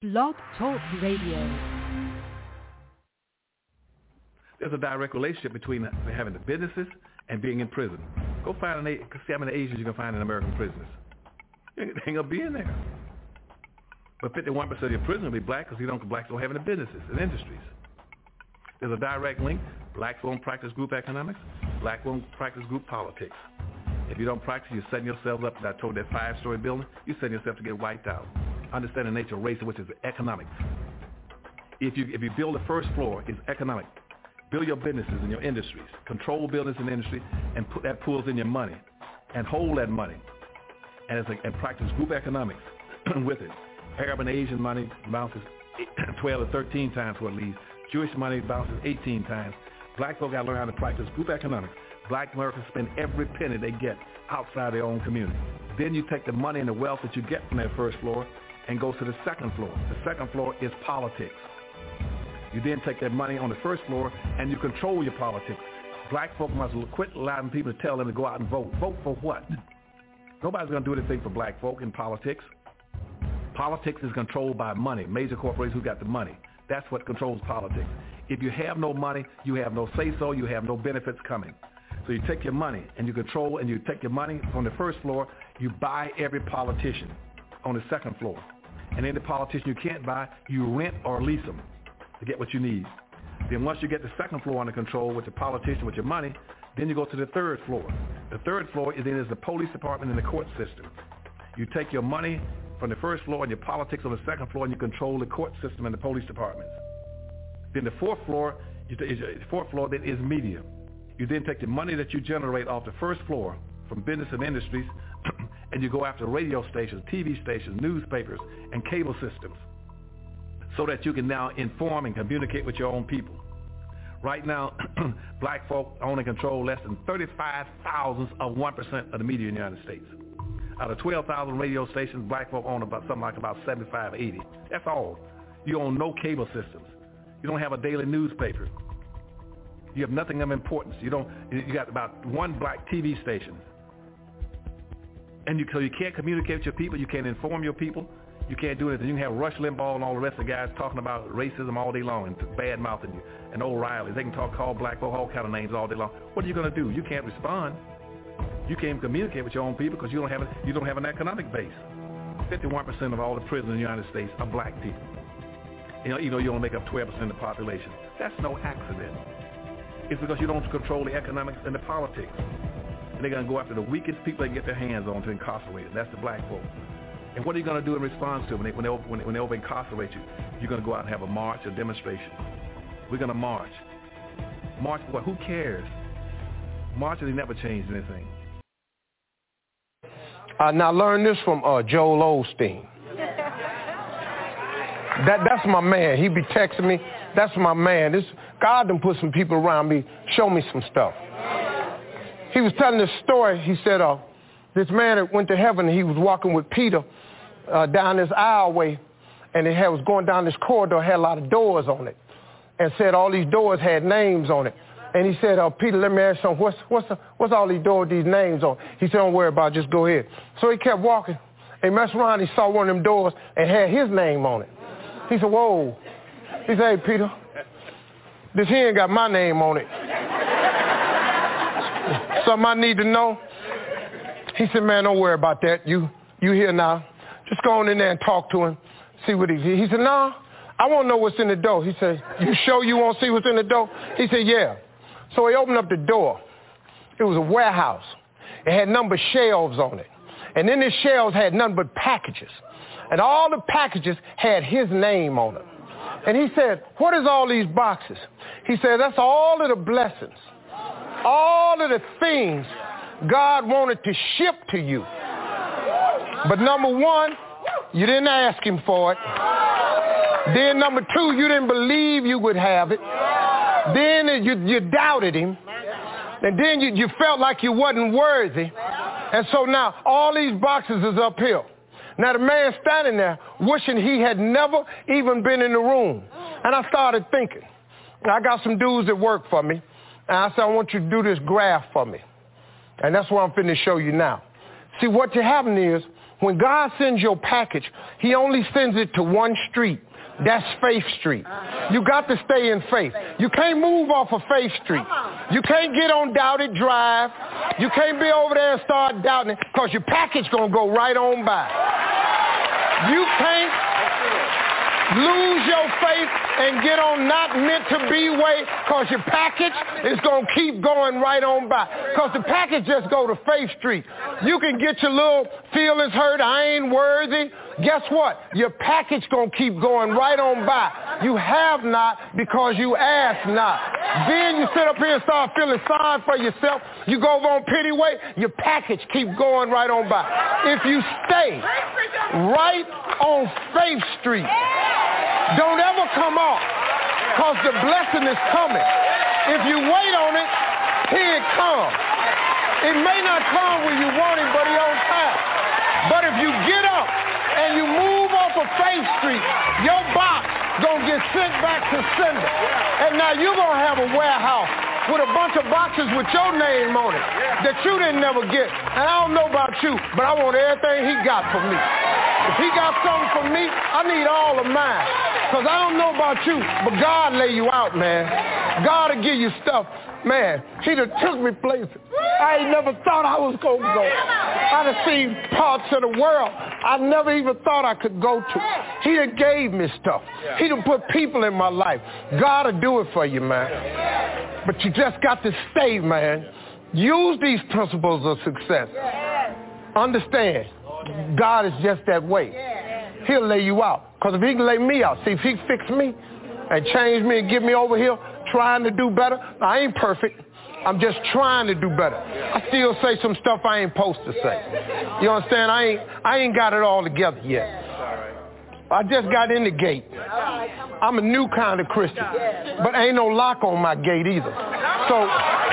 Blog Talk Radio. There's a direct relationship between having the businesses and being in prison. Go find see how many Asians you can find in American prisons. They ain't gonna be in there. But 51% of your prisoners will be black because blacks don't have any businesses and industries. There's a direct link. Blacks won't practice group economics. Blacks won't practice group politics. If you don't practice, you're setting yourself up. I told that 5-story building, you're setting yourself to get wiped out. Understand the nature of race, which is economics. If you build the first floor, it's economic. Build your businesses and your industries. Control business and industry, and put that pulls in your money, and hold that money, and practice group economics with it. Arab and Asian money bounces 12 to 13 times what it leaves. Jewish money bounces 18 times. Black folk got to learn how to practice group economics. Black Americans spend every penny they get outside their own community. Then you take the money and the wealth that you get from that first floor and go to the second floor. The second floor is politics. You then take that money on the first floor and you control your politics. Black folk must quit allowing people to tell them to go out and vote. Vote for what? Nobody's going to do anything for black folk in politics. Politics is controlled by money, major corporations who got the money. That's what controls politics. If you have no money, you have no say-so, you have no benefits coming. So you take your money and you control, and you take your money from the first floor, you buy every politician on the second floor. And any politician you can't buy, you rent or lease them to get what you need. Then once you get the second floor under control with the politician, with your money, then you go to the third floor. The third floor is the police department and the court system. You take your money from the first floor and your politics on the second floor, and you control the court system and the police departments. Then the fourth floor then is media. You then take the money that you generate off the first floor from business and industries, and you go after radio stations, TV stations, newspapers, and cable systems, so that you can now inform and communicate with your own people. Right now, black folk own and control less than 35 thousandths of 1% of the media in the United States. Out of 12,000 radio stations, black folk own about 75, 80. That's all. You own no cable systems. You don't have a daily newspaper. You have nothing of importance. You got about one black TV station. And so you can't communicate with your people. You can't inform your people. You can't do anything. You can have Rush Limbaugh and all the rest of the guys talking about racism all day long and bad-mouthing you, and O'Reilly. They can call black folk all kind of names all day long. What are you going to do? You can't respond. You can't communicate with your own people because you don't have an economic base. 51% of all the prisoners in the United States are black people. You only make up 12% of the population. That's no accident. It's because you don't control the economics and the politics. And they're going to go after the weakest people they can get their hands on to incarcerate them. That's the black folk. And what are you going to do in response to it when they over-incarcerate you? You're going to go out and have a march, a demonstration. We're going to march. March for what? Who cares? Marching, they never changed anything. Now learn this from Joel Osteen. That's my man. He be texting me. That's my man. God done put some people around me, show me some stuff. He was telling this story. He said this man that went to heaven, he was walking with Peter down this aisleway, and it was going down this corridor, had a lot of doors on it, and said all these doors had names on it. And he said, Peter, let me ask you something. What's all these doors, these names on? He said, don't worry about it, just go ahead. So he kept walking. He messed around, he saw one of them doors and had his name on it. He said, whoa. He said, hey, Peter, this here ain't got my name on it. Something I need to know? He said, man, don't worry about that. You here now. Just go on in there and talk to him, see what he said, no, I want to know what's in the door. He said, you sure you want to see what's in the door? He said, yeah. So he opened up the door. It was a warehouse. It had numbered shelves on it. And then the shelves had nothing but packages. And all the packages had his name on them. And he said, what is all these boxes? He said, that's all of the blessings, all of the things God wanted to ship to you. But number one, you didn't ask him for it. Then number two, you didn't believe you would have it. Then you doubted him. And then you felt like you wasn't worthy. And so now all these boxes is uphill. Now the man standing there wishing he had never even been in the room. And I started thinking, I got some dudes that work for me. And I said, I want you to do this graph for me. And that's what I'm finna show you now. See, what you're having is When God sends your package, he only sends it to one street. That's Faith Street. You got to stay in faith. You can't move off of Faith Street. You can't get on Doubted Drive. You can't be over there and start doubting it because your package going to go right on by. You can't lose your faith and get on not meant to be way because your package is going to keep going right on by. Because the package just go to Faith Street. You can get your little feelings hurt. I ain't worthy. Guess what? Your package going to keep going right on by. You have not because you ask not. Then you sit up here and start feeling sorry for yourself. You go over on pity way, your package keep going right on by. If you stay right on Faith Street, don't ever come off because the blessing is coming. If you wait on it, here it comes. It may not come when you want it, but it's on time. But if you get up and you move off of Faith Street, your box gonna get sent back to sender. And now you're gonna have a warehouse with a bunch of boxes with your name on it that you didn't never get. And I don't know about you, but I want everything he got for me. If he got something for me, I need all of mine. Because I don't know about you, but God lay you out, man. God will give you stuff. Man, he done took me places I ain't never thought I was going to go. I done seen parts of the world I never even thought I could go to. He done gave me stuff. He done put people in my life. God will do it for you, man. But you just got to stay, man. Use these principles of success. Understand, God is just that way. He'll lay you out. Because if he can lay me out, see, if he fix me and change me and get me over here trying to do better, I ain't perfect. I'm just trying to do better. I still say some stuff I ain't supposed to say. You understand? I ain't got it all together yet. I just got in the gate. I'm a new kind of Christian. But ain't no lock on my gate either. So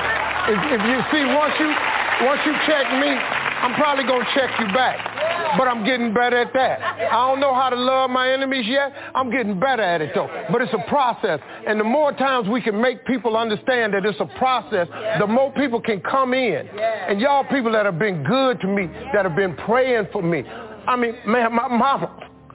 if you see, once you check me, I'm probably going to check you back. But I'm getting better at that. I don't know how to love my enemies yet. I'm getting better at it, though. But it's a process. And the more times we can make people understand that it's a process, the more people can come in. And y'all people that have been good to me, that have been praying for me. I mean, man, my mama,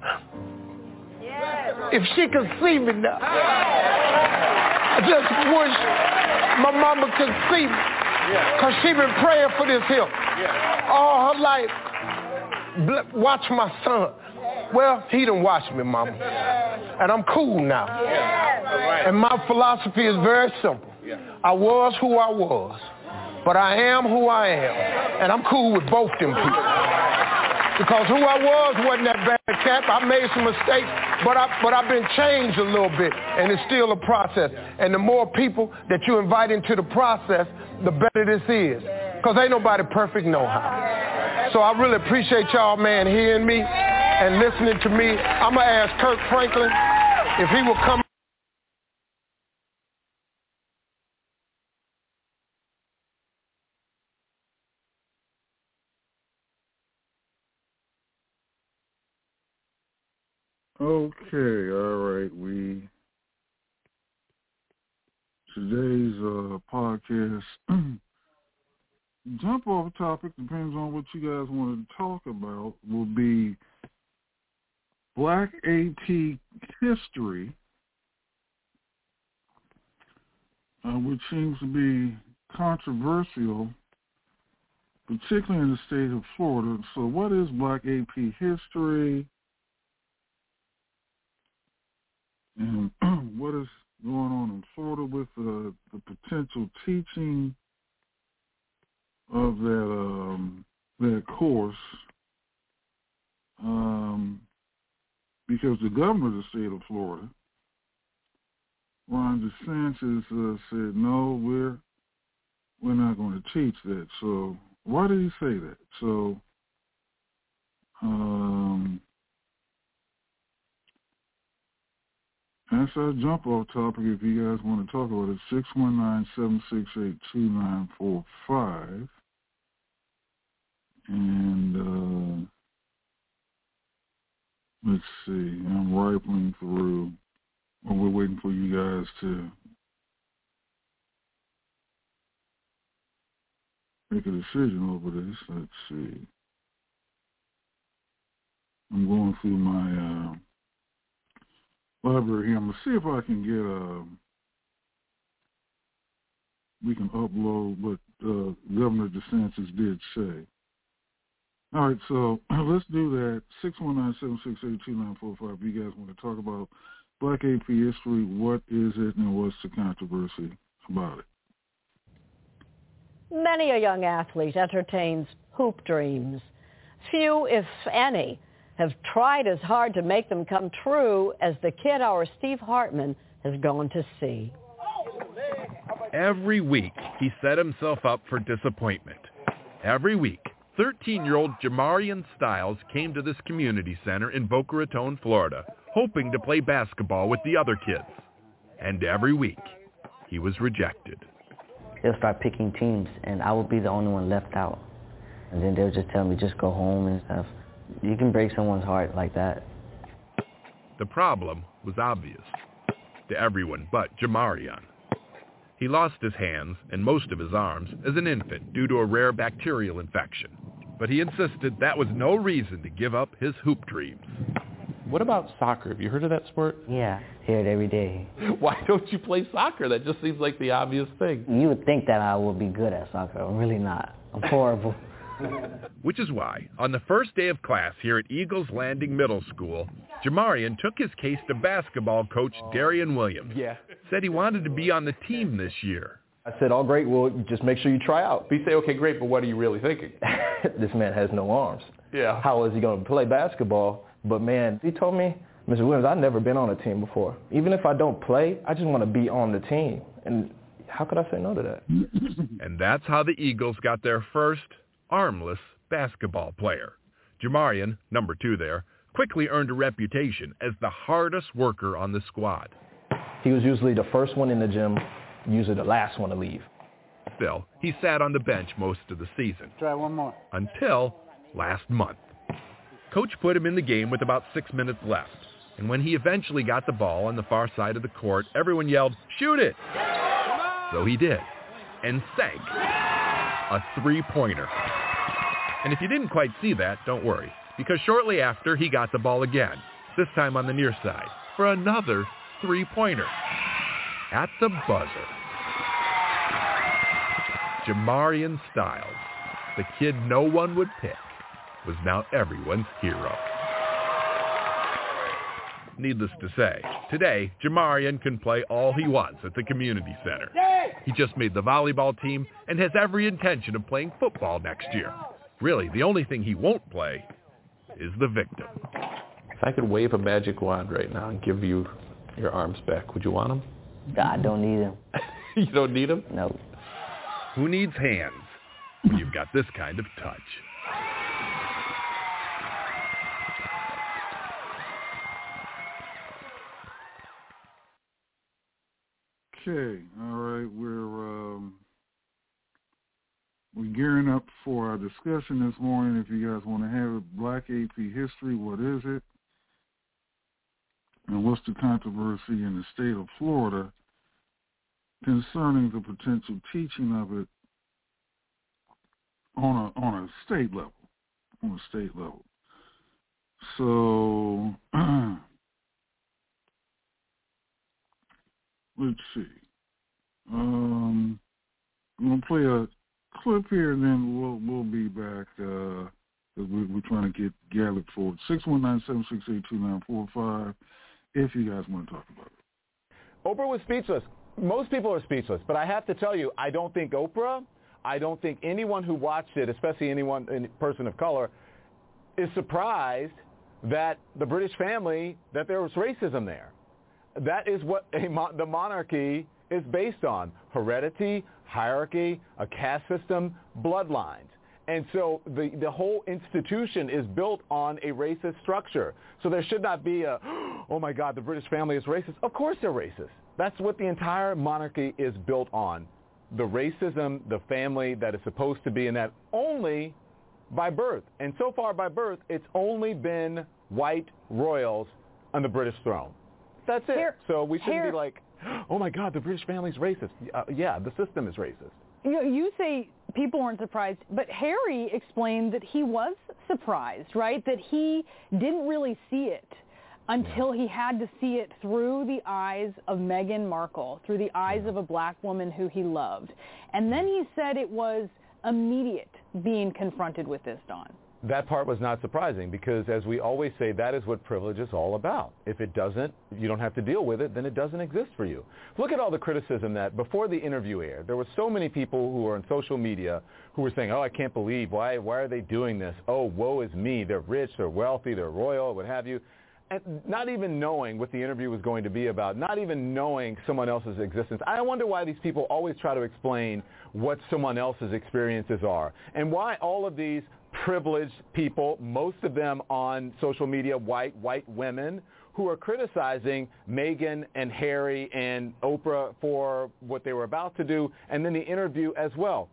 if she could see me now, I just wish my mama could see me. Because she been praying for this here all her life. Watch my son. Well, he done watched me, mama. And I'm cool now. And my philosophy is very simple. I was who I was, but I am who I am. And I'm cool with both them people. Because who I was wasn't that bad cat. I made some mistakes, but I've been changed a little bit, and it's still a process. And the more people that you invite into the process, the better this is. Because ain't nobody perfect no how. So I really appreciate y'all, man, hearing me and listening to me. I'm going to ask Kirk Franklin if he will come. Okay, all right. Today's podcast, jump off topic, depends on what you guys want to talk about, will be Black AP history, which seems to be controversial, particularly in the state of Florida. So what is Black AP history? And what is going on in Florida with the potential teaching of that course? Because the governor of the state of Florida, Ron DeSantis, said, no, we're not going to teach that. So why did he say that? So as I jump off topic, if you guys want to talk about it, 619-768-2945. And let's see, I'm rifling through, or we're waiting for you guys to make a decision over this. Let's see. I'm going through my library here. I'm going to see if I can get we can upload what Governor DeSantis did say. All right, so let's do that. 619-768-2945. If you guys want to talk about Black AP history, what is it and what's the controversy about it? Many a young athlete entertains hoop dreams. Few, if any, have tried as hard to make them come true as the kid our Steve Hartman has gone to see. Every week, he set himself up for disappointment. Every week, 13-year-old Jamarian Styles came to this community center in Boca Raton, Florida, hoping to play basketball with the other kids. And every week, he was rejected. They'll start picking teams, and I would be the only one left out. And then they'll just tell me, just go home and stuff. You can break someone's heart like that. The problem was obvious to everyone but Jamarian. He lost his hands and most of his arms as an infant due to a rare bacterial infection. But he insisted that was no reason to give up his hoop dreams. What about soccer? Have you heard of that sport? Yeah, hear it every day. Why don't you play soccer? That just seems like the obvious thing. You would think that I would be good at soccer. I'm really not. I'm horrible. Which is why, on the first day of class here at Eagles Landing Middle School, Jamarian took his case to basketball coach Darian Williams. Said he wanted to be on the team this year. I said, all great, well, just make sure you try out. You say, okay, great, but what are you really thinking? This man has no arms. Yeah. How is he going to play basketball? But, man, he told me, Mr. Williams, I've never been on a team before. Even if I don't play, I just want to be on the team. And how could I say no to that? And that's how the Eagles got their first armless basketball player. Jamarian, number 2 there, quickly earned a reputation as the hardest worker on the squad. He was usually the first one in the gym, usually the last one to leave. Still, he sat on the bench most of the season. Try one more. Until last month. Coach put him in the game with about 6 minutes left. And when he eventually got the ball on the far side of the court, everyone yelled, "Shoot it!" So he did, and sank a three-pointer. And if you didn't quite see that, don't worry, because shortly after, he got the ball again, this time on the near side, for another three-pointer. At the buzzer. Jamarian Styles, the kid no one would pick, was now everyone's hero. Needless to say, today, Jamarian can play all he wants at the community center. He just made the volleyball team and has every intention of playing football next year. Really, the only thing he won't play is the victim. If I could wave a magic wand right now and give you your arms back, would you want them? I don't need them. You don't need them? No. Who needs hands when you've got this kind of touch? Okay, all right, we're gearing up for our discussion this morning. If you guys want to have it, Black AP history, what is it? And what's the controversy in the state of Florida concerning the potential teaching of it on a state level? On a state level. So let's see. I'm gonna play a clip here, and then we'll be back because we're trying to get gathered for it. 619-768-2945. If you guys want to talk about it. Oprah was speechless. Most people are speechless, but I have to tell you, I don't think Oprah, I don't think anyone who watched it, especially any person of color, is surprised that the British family, that there was racism there. That is what the monarchy is based on: heredity, hierarchy, a caste system, bloodlines. And so the whole institution is built on a racist structure. So there should not be a, oh my God, the British family is racist. Of course they're racist. That's what the entire monarchy is built on. The racism, the family that is supposed to be in that only by birth. And so far by birth, it's only been white royals on the British throne. That's it. So we shouldn't be like, oh my God, the British family's racist. Yeah, the system is racist. You say people weren't surprised, but Harry explained that he was surprised, right? That he didn't really see it until he had to see it through the eyes of Meghan Markle, through the eyes of a black woman who he loved. And then he said it was immediate being confronted with this, Don. That part was not surprising because, as we always say, that is what privilege is all about. If it doesn't, you don't have to deal with it, then it doesn't exist for you. Look at all the criticism that before the interview aired, there were so many people who were on social media who were saying, oh, I can't believe, why are they doing this? Oh, woe is me. They're rich, they're wealthy, they're royal, what have you. And not even knowing what the interview was going to be about, not even knowing someone else's existence. I wonder why these people always try to explain what someone else's experiences are and why all of these privileged people, most of them on social media, white women, who are criticizing Meghan and Harry and Oprah for what they were about to do, and then the interview as well.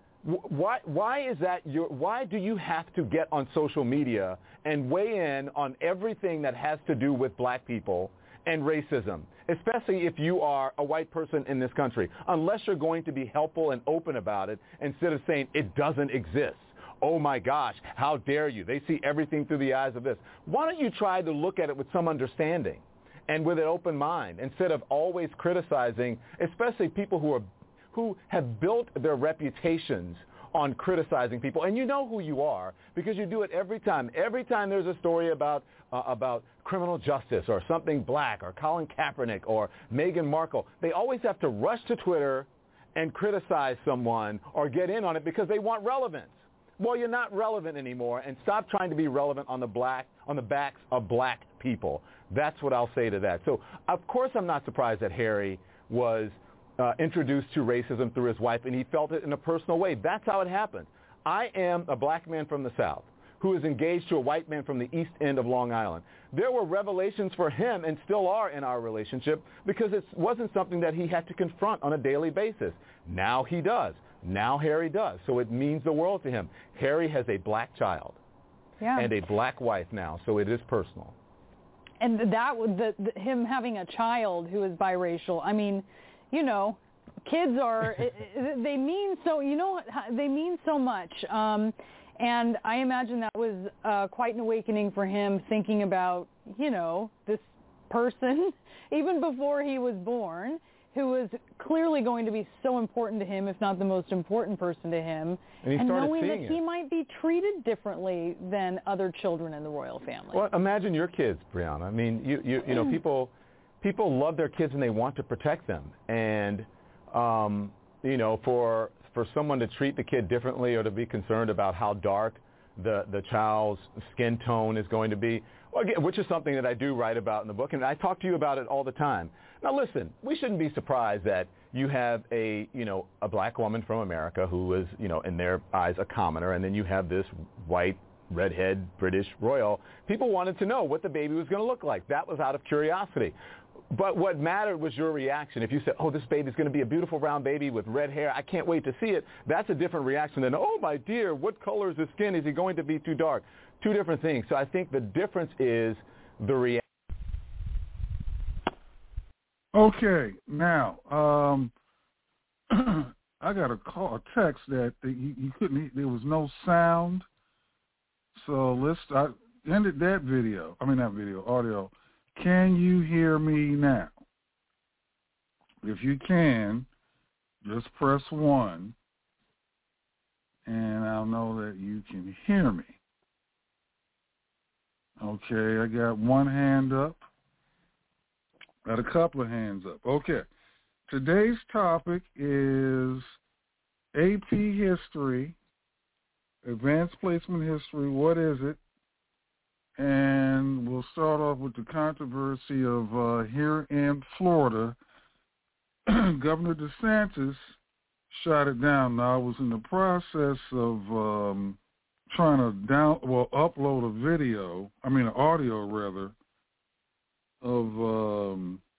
Why is that? Why do you have to get on social media and weigh in on everything that has to do with black people and racism, especially if you are a white person in this country, unless you're going to be helpful and open about it instead of saying it doesn't exist? Oh, my gosh, how dare you? They see everything through the eyes of this. Why don't you try to look at it with some understanding and with an open mind instead of always criticizing, especially people who have built their reputations on criticizing people. And you know who you are because you do it every time. Every time there's a story about criminal justice or something black or Colin Kaepernick or Meghan Markle, they always have to rush to Twitter and criticize someone or get in on it because they want relevance. Well, you're not relevant anymore, and stop trying to be relevant on the backs of black people. That's what I'll say to that. So, of course, I'm not surprised that Harry was introduced to racism through his wife, and he felt it in a personal way. That's how it happened. I am a black man from the South who is engaged to a white man from the East End of Long Island. There were revelations for him, and still are in our relationship, because it wasn't something that he had to confront on a daily basis. Now he does. Now Harry does. So it means the world to him. Harry has a black child and a black wife now, so it is personal. And him having a child who is biracial, I mean, you know, kids are, they mean so, you know, they mean so much. And I imagine that was quite an awakening for him, thinking about, you know, this person, even before he was born, who was clearly going to be so important to him, if not the most important person to him, and knowing that he might be treated differently than other children in the royal family. Well, imagine your kids, Brianna. I mean, you know, people love their kids and they want to protect them, and you know, for someone to treat the kid differently or to be concerned about how dark the child's skin tone is going to be, well, again, which is something that I do write about in the book, and I talk to you about it all the time. Now, listen, we shouldn't be surprised that you have a black woman from America who is, you know, in their eyes a commoner, and then you have this white, redhead, British royal. People wanted to know what the baby was going to look like. That was out of curiosity. But what mattered was your reaction. If you said, oh, this baby's going to be a beautiful round baby with red hair, I can't wait to see it, that's a different reaction than, oh, my dear, what color is his skin? Is he going to be too dark? Two different things. So I think the difference is the reaction. Okay, now, I got a text that you couldn't, there was no sound. So I ended that video. I mean, not video, audio. Can you hear me now? If you can, just press 1, and I'll know that you can hear me. Okay, I got one hand up. Got a couple of hands up. Okay. Today's topic is AP History, Advanced Placement History. What is it? And we'll start off with the controversy of here in Florida. Governor DeSantis shot it down. Now, I was in the process of trying to upload a video, an audio rather, of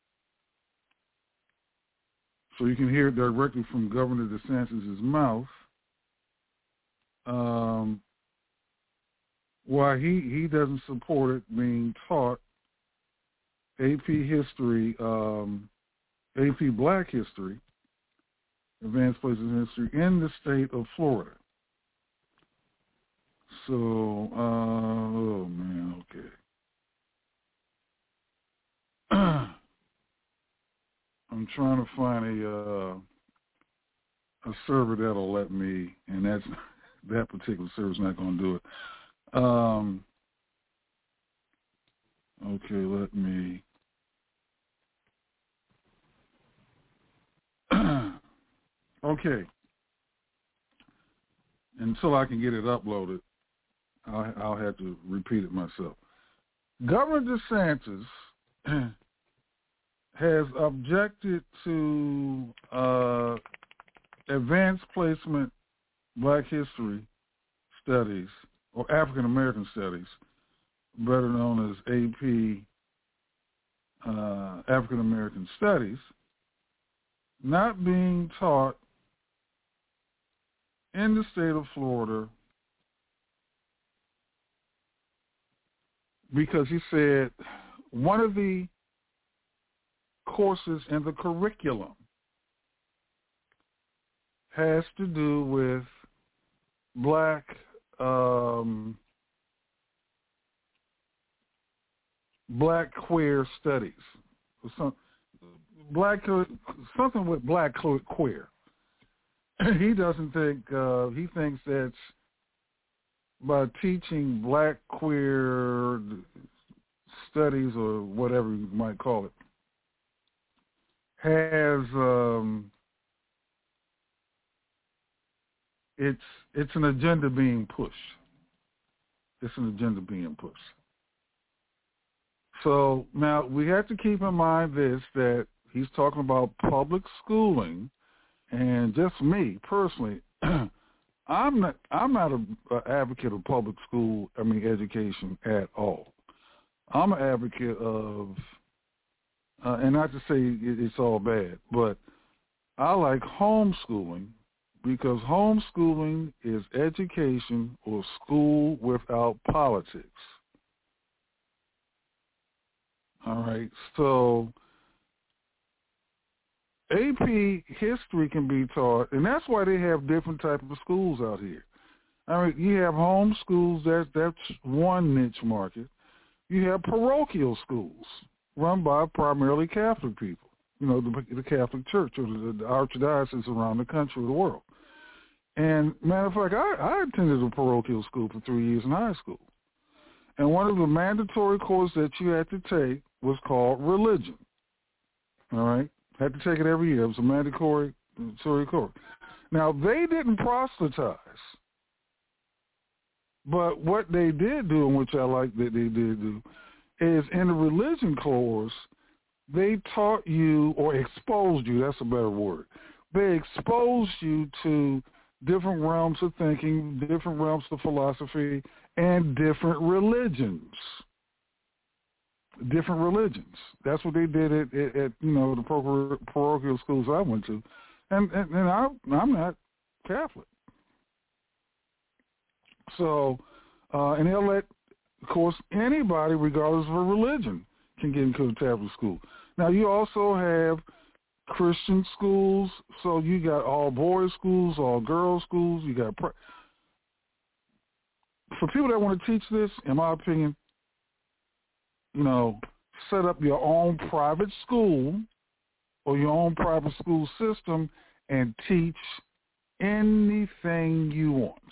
so you can hear it directly from Governor DeSantis' mouth. Why he doesn't support it being taught AP history, AP Black history advanced places in history in the state of Florida. So, oh man, okay. I'm trying to find a server that'll let me, and that particular server's not going to do it. Okay, let me. Okay. Until I can get it uploaded, I'll have to repeat it myself. Governor DeSantis has objected to advanced placement Black History Studies, or African American Studies, better known as AP African American Studies, not being taught in the state of Florida because he said one of the courses in the curriculum has to do with black queer studies, something with black queer. He doesn't think he thinks that's by teaching black queer studies or whatever you might call it has it's an agenda being pushed. It's an agenda being pushed. So now we have to keep in mind this, that he's talking about public schooling, and just me personally, I'm not an advocate of public school, education at all. I'm an advocate of, and not to say it's all bad, but I like homeschooling because homeschooling is education or school without politics. All right, so AP history can be taught, and that's why they have different types of schools out here. I mean, you have home schools, that's one niche market. You have parochial schools run by primarily Catholic people, the Catholic Church or the archdioceses around the country or the world. And matter of fact, I attended a parochial school for 3 years in high school. And one of the mandatory courses that you had to take was called religion. All right? Had to take it every year. It was a mandatory course. Now, they didn't proselytize. But what they did do, and which I like that they did do, is in the religion course, they taught you, or exposed you, that's a better word. They exposed you to different realms of thinking, different realms of philosophy, and different religions. Different religions. That's what they did at the parochial schools I went to. And I'm not Catholic. So, and they'll let, of course, anybody, regardless of a religion, can get into a Catholic school. Now, you also have Christian schools, so you got all boys schools, all girls schools. You got for people that want to teach this, in my opinion, set up your own private school or your own private school system and teach anything you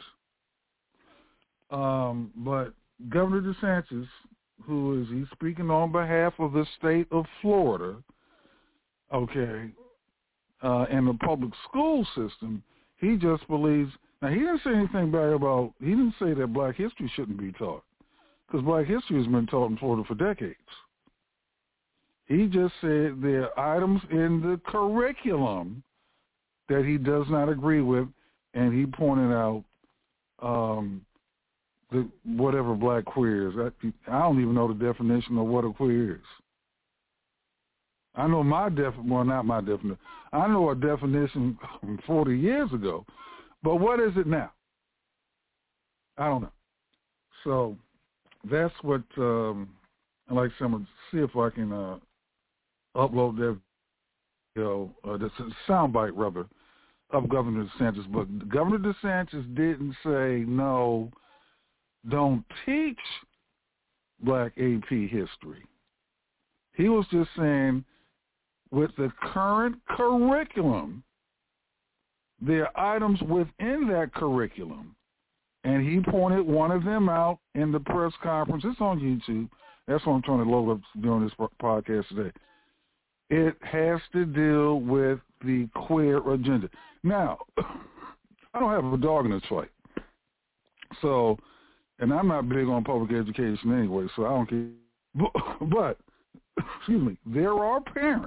want. But Governor DeSantis, he's speaking on behalf of the state of Florida, okay, and the public school system, he just believes, now he didn't say anything bad about, he didn't say that black history shouldn't be taught, because black history has been taught in Florida for decades. He just said there are items in the curriculum that he does not agree with, and he pointed out whatever black queer is. I don't even know the definition of what a queer is. I know not my definition. I know a definition from 40 years ago, but what is it now? I don't know. So that's what I'd like someone to see if I can upload that, the soundbite rather, of Governor DeSantis, but Governor DeSantis didn't say, no, don't teach Black AP history. He was just saying, with the current curriculum, there are items within that curriculum. And he pointed one of them out in the press conference. It's on YouTube. That's what I'm trying to load up during this podcast today. It has to deal with the queer agenda. Now, I don't have a dog in this fight. So, and I'm not big on public education anyway, so I don't care. But excuse me, there are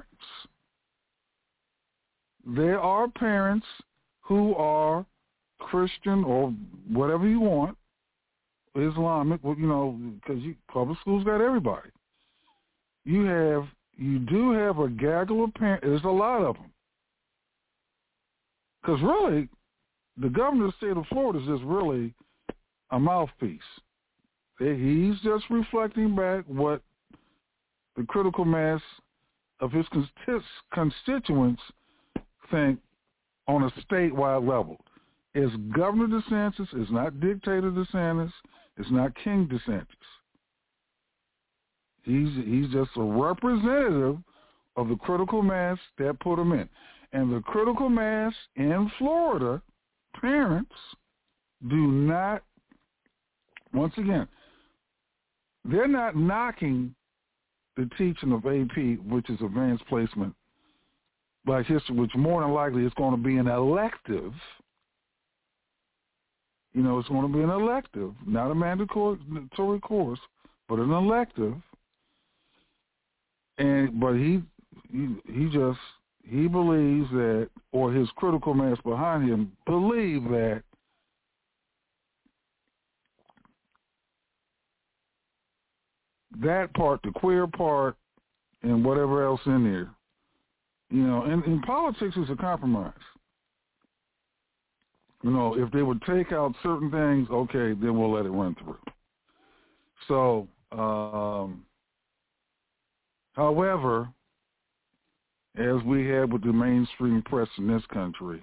parents who are Christian or whatever you want, Islamic, because public schools got everybody. You do have a gaggle of parents. There's a lot of them. Because really, the governor of the state of Florida is just really a mouthpiece. He's just reflecting back what the critical mass of his constituents think on a statewide level. It's Governor DeSantis. It's not Dictator DeSantis. It's not King DeSantis. He's just a representative of the critical mass that put him in. And the critical mass in Florida, parents, do not, once again, they're not knocking the teaching of AP, which is advanced placement Black history, which more than likely is going to be an elective. It's going to be an elective, not a mandatory course, but an elective. But he believes that, or his critical mass behind him believe that that part, the queer part, and whatever else in there, and politics is a compromise. If they would take out certain things, okay, then we'll let it run through. So, however, as we have with the mainstream press in this country,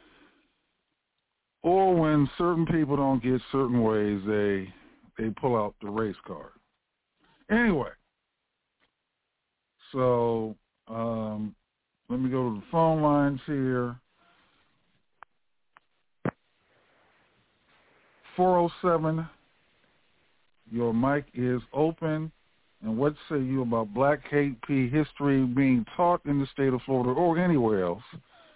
or when certain people don't get certain ways, they pull out the race card. Anyway, so let me go to the phone lines here. 407, your mic is open. And what say you about Black AP history being taught in the state of Florida or anywhere else?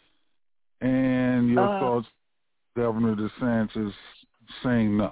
And your thoughts, Governor DeSantis saying no.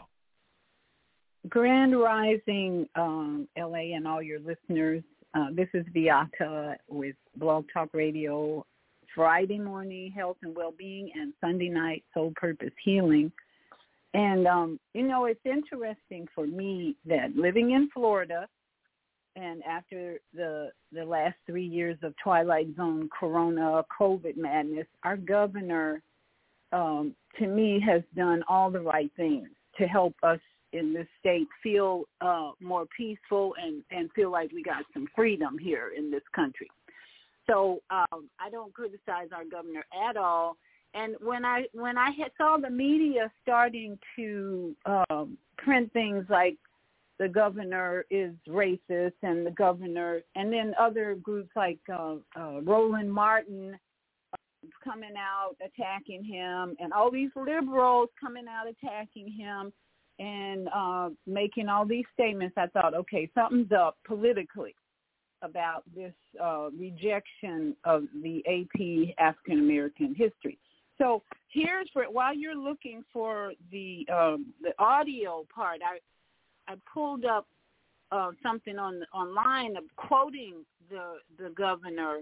Grand Rising, LA, and all your listeners. This is Beata with Blog Talk Radio, Friday morning health and well-being, and Sunday night soul purpose healing. And, it's interesting for me that living in Florida, and after the last 3 years of Twilight Zone, Corona, COVID madness, our governor, to me, has done all the right things to help us in this state feel more peaceful and feel like we got some freedom here in this country. So I don't criticize our governor at all. And when I saw the media starting to print things like the governor is racist and the governor, and then other groups like Roland Martin coming out attacking him, and all these liberals coming out attacking him and making all these statements, I thought, okay, something's up politically about this rejection of the AP African American history. So here's while you're looking for the audio part, I pulled up something online of quoting the governor,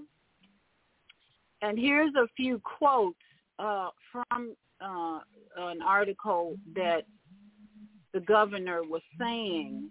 and here's a few quotes from an article that the governor was saying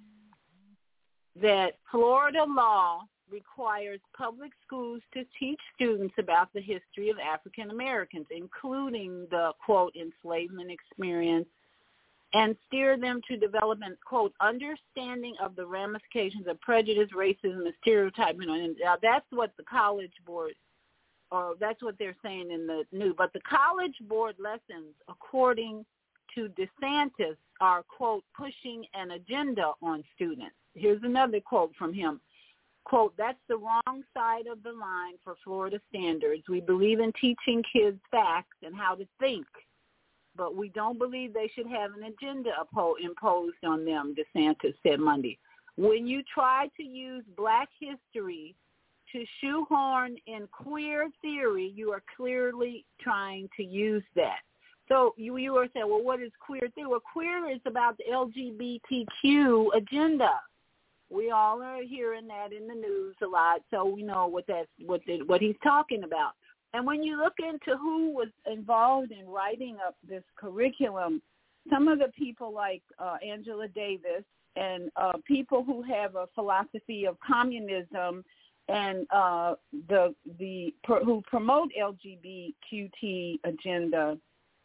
that Florida law requires public schools to teach students about the history of African Americans, including the, quote, enslavement experience, and steer them to develop an, quote, understanding of the ramifications of prejudice, racism, and stereotyping. And that's what the College Board or that's what they're saying in the news. But the College Board lessons, according to DeSantis, are, quote, pushing an agenda on students. Here's another quote from him. Quote, that's the wrong side of the line for Florida standards. We believe in teaching kids facts and how to think, but we don't believe they should have an agenda imposed on them, DeSantis said Monday. When you try to use Black history to shoehorn in queer theory, you are clearly trying to use that. So you were saying, well, what is queer theory? Well, queer is about the LGBTQ agenda. We all are hearing that in the news a lot, so we know what he's talking about. And when you look into who was involved in writing up this curriculum, some of the people like Angela Davis and people who have a philosophy of communism and who promote LGBTQ agenda,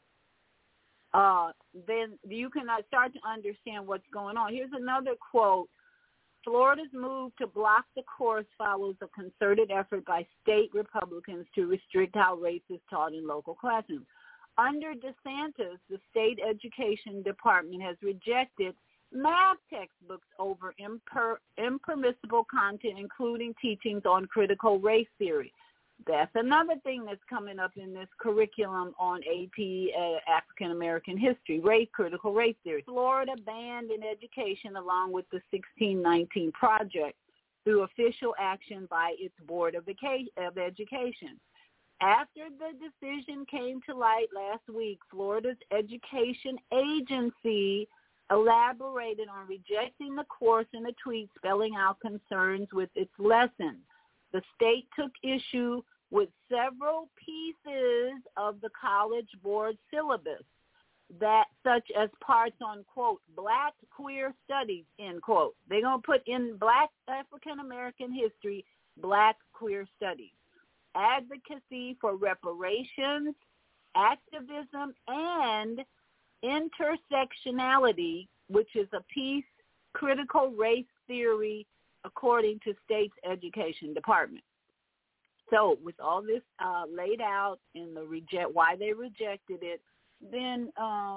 then you can start to understand what's going on. Here's another quote. Florida's move to block the course follows a concerted effort by state Republicans to restrict how race is taught in local classrooms. Under DeSantis, the state education department has rejected math textbooks over impermissible content, including teachings on critical race theory. That's another thing that's coming up in this curriculum on AP African American history, critical race theory. Florida banned in education along with the 1619 Project through official action by its Board of Education. After the decision came to light last week, Florida's education agency elaborated on rejecting the course in a tweet spelling out concerns with its lesson. The state took issue with several pieces of the College Board syllabus, that such as parts on, quote, Black queer studies, end quote. They're going to put in Black African American history, Black queer studies, advocacy for reparations, activism, and intersectionality, which is a piece, critical race theory, according to state's education department. So with all this laid out in the why they rejected it, then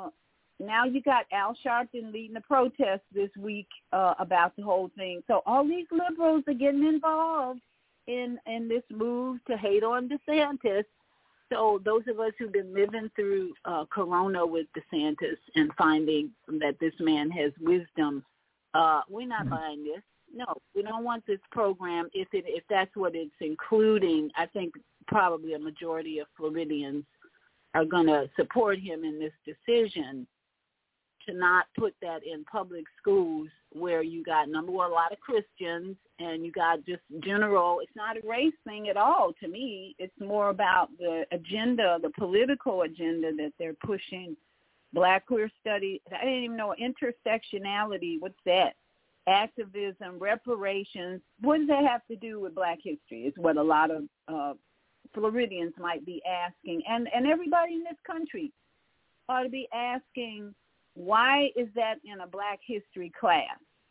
now you got Al Sharpton leading the protest this week about the whole thing. So all these liberals are getting involved in this move to hate on DeSantis. So those of us who've been living through Corona with DeSantis and finding that this man has wisdom, we're not buying this. No, we don't want this program if that's what it's including. I think probably a majority of Floridians are going to support him in this decision to not put that in public schools where you got, number one, a lot of Christians and you got just general. It's not a race thing at all to me. It's more about the agenda, the political agenda that they're pushing. Black queer studies. I didn't even know intersectionality. What's that? Activism, reparations. What does that have to do with Black history is what a lot of Floridians might be asking. And everybody in this country ought to be asking, why is that in a Black history class?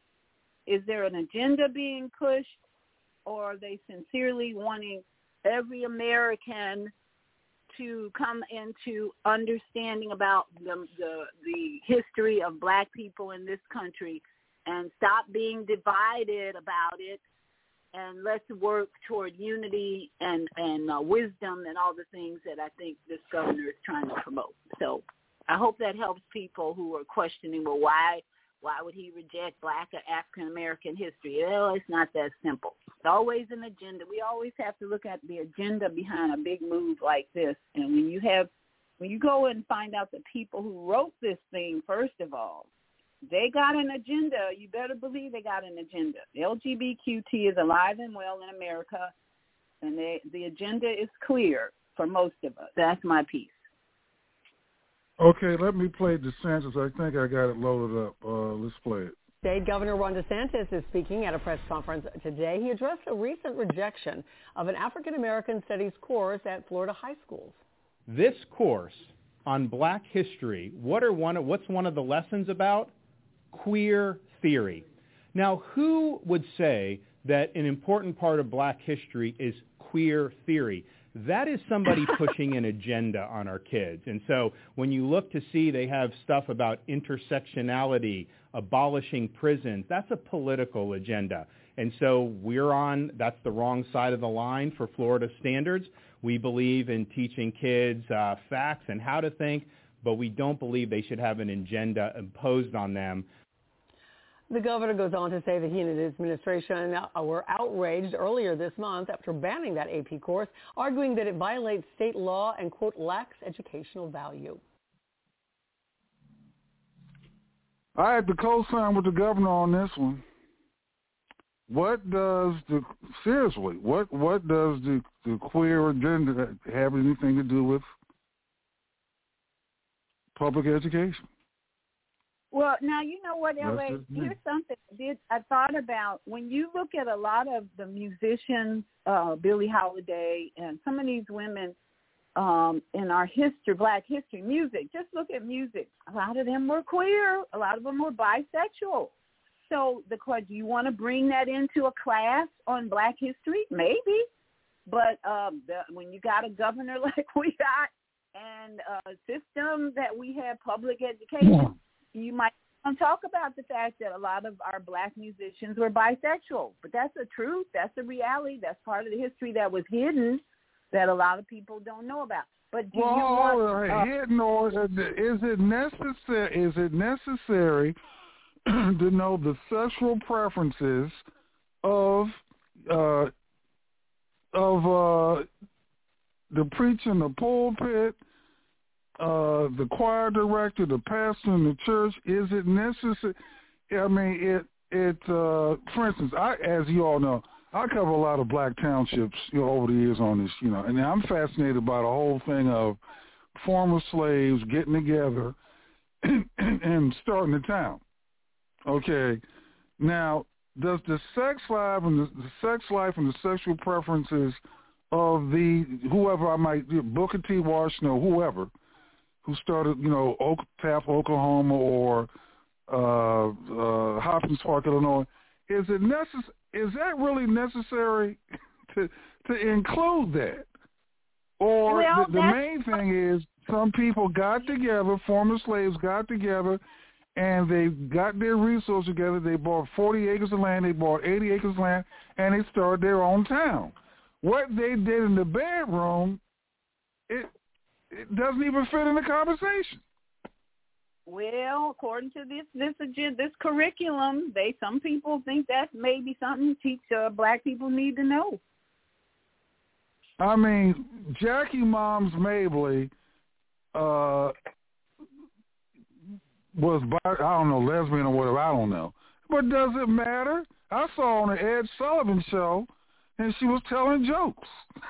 Is there an agenda being pushed, or are they sincerely wanting every American to come into understanding about the history of Black people in this country and stop being divided about it, and let's work toward unity and wisdom and all the things that I think this governor is trying to promote. So I hope that helps people who are questioning, well, why would he reject Black or African American history? Well, it's not that simple. It's always an agenda. We always have to look at the agenda behind a big move like this. And when you go and find out the people who wrote this thing, first of all, they got an agenda. You better believe they got an agenda. The LGBTQ is alive and well in America, and the agenda is clear for most of us. That's my piece. Okay, let me play DeSantis. I think I got it loaded up. Let's play it. State Governor Ron DeSantis is speaking at a press conference today. He addressed a recent rejection of an African American studies course at Florida high schools. This course on Black history, what's one of the lessons about? Queer theory. Now, who would say that an important part of black history is queer theory. That is somebody pushing an agenda on our kids. And so when you look to see they have stuff about intersectionality, abolishing prisons, that's a political agenda. And so that's the wrong side of the line for Florida standards. We believe in teaching kids facts and how to think, but we don't believe they should have an agenda imposed on them. The governor goes on to say that he and his administration were outraged earlier this month after banning that AP course, arguing that it violates state law and, quote, lacks educational value. I had to co-sign with the governor on this one. What does the queer agenda have anything to do with public education? Well, now, you know what, L.A., here's something I thought about. When you look at a lot of the musicians, Billie Holiday, and some of these women in our history, black history, music, just look at music. A lot of them were queer. A lot of them were bisexual. So the question, do you want to bring that into a class on black history? Maybe. But when you got a governor like we got and a system that we have, public education, you might talk about the fact that a lot of our black musicians were bisexual. But that's the truth. That's the reality. That's part of the history that was hidden that a lot of people don't know about. But do you want hidden, or is it necessary to know the sexual preferences of the preacher in the pulpit, the choir director, the pastor in the church? Is it necessary? I mean, for instance, as you all know, I cover a lot of black townships, over the years on this, and I'm fascinated by the whole thing of former slaves getting together and starting a town. Okay, now does the sex life and the sexual preferences of whoever I might, Booker T. Washington or whoever, who started, Tap, Oklahoma, or Hopkins Park, Illinois, is that really necessary to include that? Or the main thing is some people got together, former slaves got together, and they got their resources together. They bought 40 acres of land, they bought 80 acres of land, and they started their own town. What they did in the bedroom, it doesn't even fit in the conversation. Well, according to this curriculum, some people think that's maybe something black people need to know. I mean, Jackie Moms Mabley was, I don't know, lesbian or whatever, I don't know. But does it matter? I saw on the Ed Sullivan show, and she was telling jokes.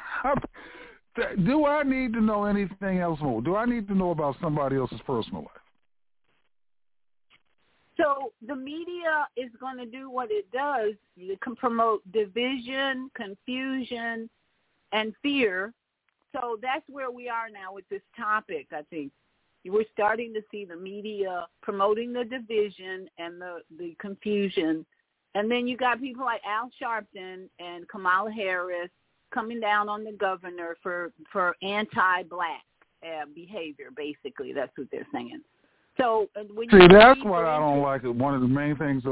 Do I need to know anything else more? Do I need to know about somebody else's personal life? So the media is going to do what it does. It can promote division, confusion, and fear. So that's where we are now with this topic, I think. We're starting to see the media promoting the division and the confusion. And then you got people like Al Sharpton and Kamala Harris coming down on the governor for anti-black behavior, basically. That's what they're saying. So that's what I don't like. One of the main things,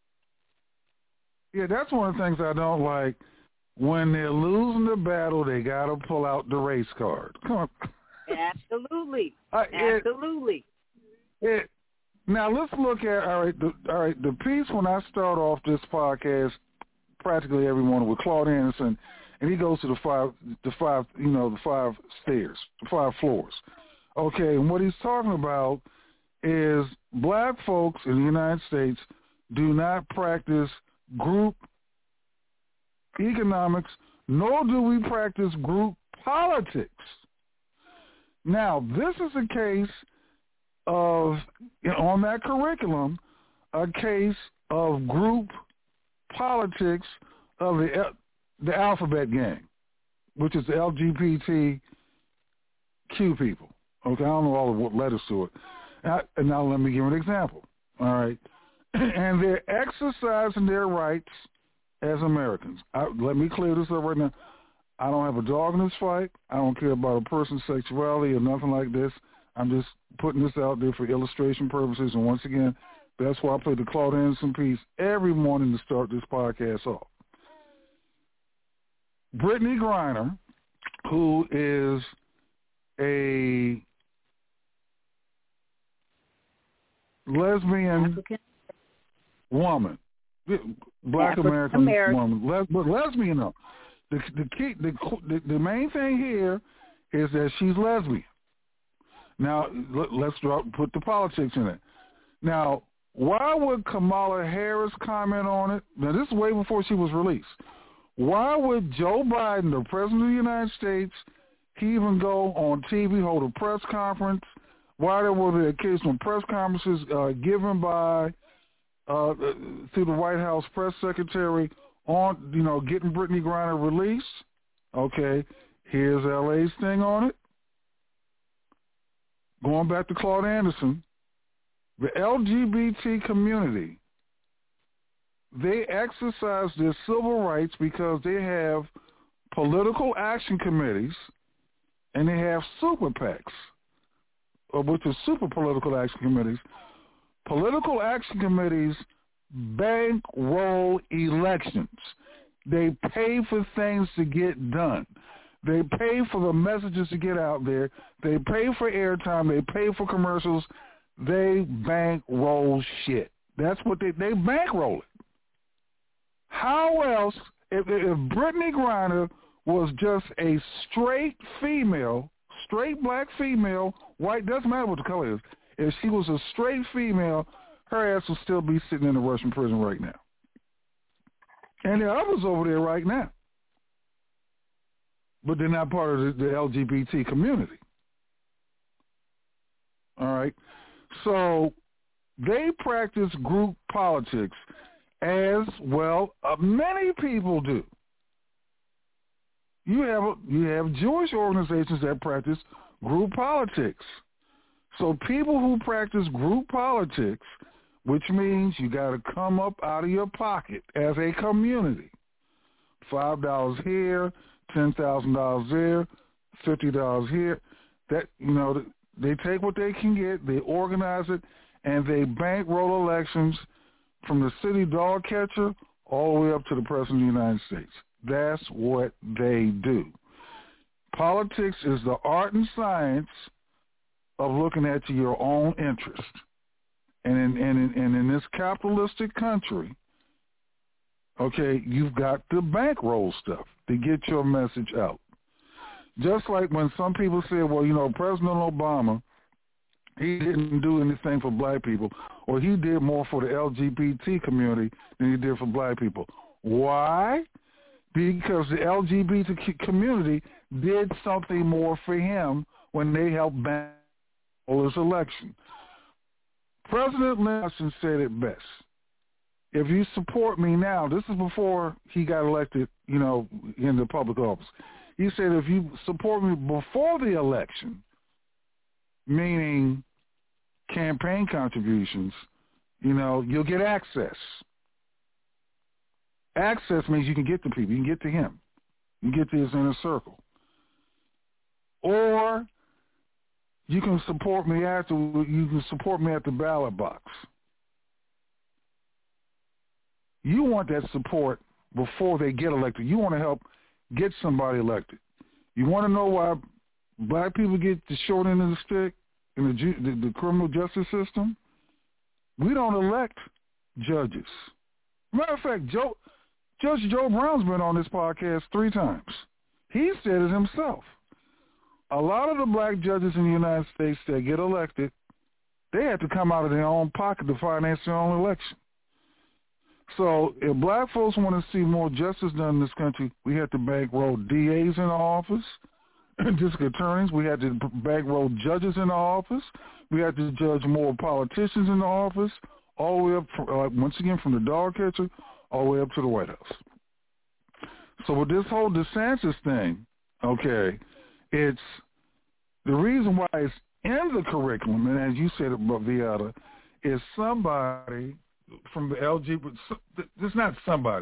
that's one of the things I don't like. When they're losing the battle, they got to pull out the race card. Come on. Absolutely. Absolutely. Now let's look at the piece when I start off this podcast practically every morning with Claude Anderson, and he goes to the five stairs, the 5 floors. Okay, and what he's talking about is black folks in the United States do not practice group economics, nor do we practice group politics. Now, this is a case of, on that curriculum, a case of group politics of the alphabet gang, which is the LGBTQ people. Okay, I don't know all the letters to it. And now let me give an example. All right. And they're exercising their rights as Americans. Let me clear this up right now. I don't have a dog in this fight. I don't care about a person's sexuality or nothing like this. I'm just putting this out there for illustration purposes. And once again, that's why I play the Claude Anderson piece every morning to start this podcast off. Brittany Griner, who is a lesbian woman, black American woman, but lesbian though. The main thing here is that she's lesbian. Now let's put the politics in it. Now, why would Kamala Harris comment on it? Now this is way before she was released. Why would Joe Biden, the President of the United States, he even go on TV, hold a press conference? Why there were the occasional press conferences given by through the White House press secretary on, getting Brittany Griner released? Okay, here's LA's thing on it. Going back to Claude Anderson, the LGBT community, they exercise their civil rights because they have political action committees and they have super PACs, which are super political action committees. Political action committees bankroll elections. They pay for things to get done. They pay for the messages to get out there. They pay for airtime. They pay for commercials. They bankroll shit. That's what they bankroll it. How else, if Brittany Griner was just a straight female, straight black female, white, doesn't matter what the color is, if she was a straight female, her ass would still be sitting in a Russian prison right now. And there are others over there right now. But they're not part of the LGBT community. All right? So they practice group politics as well. Many people do. You have Jewish organizations that practice group politics. So people who practice group politics, which means you got to come up out of your pocket as a community. $5 here, $10,000 there, $50 here. That they take what they can get, they organize it, and they bankroll elections from the city dog catcher all the way up to the President of the United States. That's what they do. Politics is the art and science of looking at your own interest. And in this capitalistic country, okay, you've got to bankroll stuff to get your message out. Just like when some people say, well, President Obama, he didn't do anything for black people, or he did more for the LGBT community than he did for black people. Why? Because the LGBT community did something more for him when they helped bankroll his election. President Nixon said it best. If you support me now, this is before he got elected, in the public office. He said, if you support me before the election, meaning campaign contributions, you'll get access. Access means you can get to people. You can get to him. You can get to his inner circle. Or you can support me at the ballot box. You want that support before they get elected. You want to help get somebody elected. You want to know why black people get the short end of the stick in the criminal justice system? We don't elect judges. Matter of fact, Judge Joe Brown's been on this podcast 3 times. He said it himself. A lot of the black judges in the United States that get elected, they have to come out of their own pocket to finance their own election. So if black folks want to see more justice done in this country, we have to bankroll DAs in the office, district attorneys. We have to bankroll judges in the office. We have to judge more politicians in the office, all the way up, once again, from the dog catcher all the way up to the White House. So with this whole DeSantis thing, okay, it's the reason why it's in the curriculum, and as you said about Viata, is somebody from the LGBT, it's not somebody,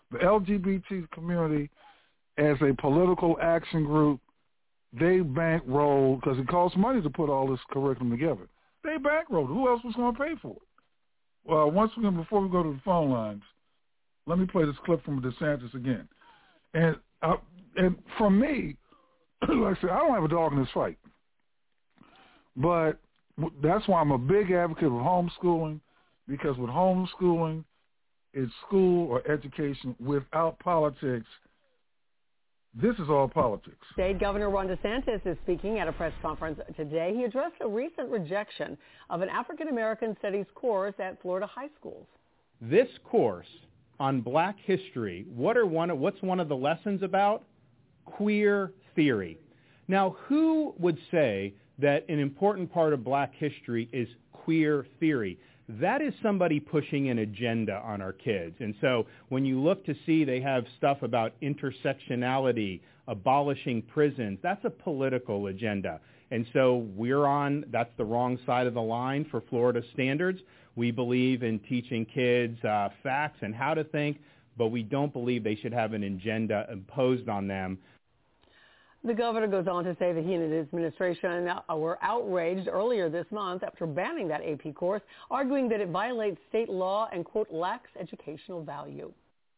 the LGBT community as a political action group, they bankrolled, because it costs money to put all this curriculum together. They bankrolled. Who else was going to pay for it? Well, before we go to the phone lines, let me play this clip from DeSantis again. And from me, like I said, I don't have a dog in this fight. But that's why I'm a big advocate of homeschooling, because with homeschooling, it's school or education without politics. This is all politics. State Governor Ron DeSantis is speaking at a press conference today. He addressed a recent rejection of an African American studies course at Florida high schools. This course on Black history, what's one of the lessons about? Queer theory. Now, who would say that an important part of Black history is queer theory? That is somebody pushing an agenda on our kids. And so when you look to see they have stuff about intersectionality, abolishing prisons, that's a political agenda. And so that's the wrong side of the line for Florida standards. We believe in teaching kids facts and how to think, but we don't believe they should have an agenda imposed on them. The governor goes on to say that he and his administration were outraged earlier this month after banning that AP course, arguing that it violates state law and, quote, lacks educational value.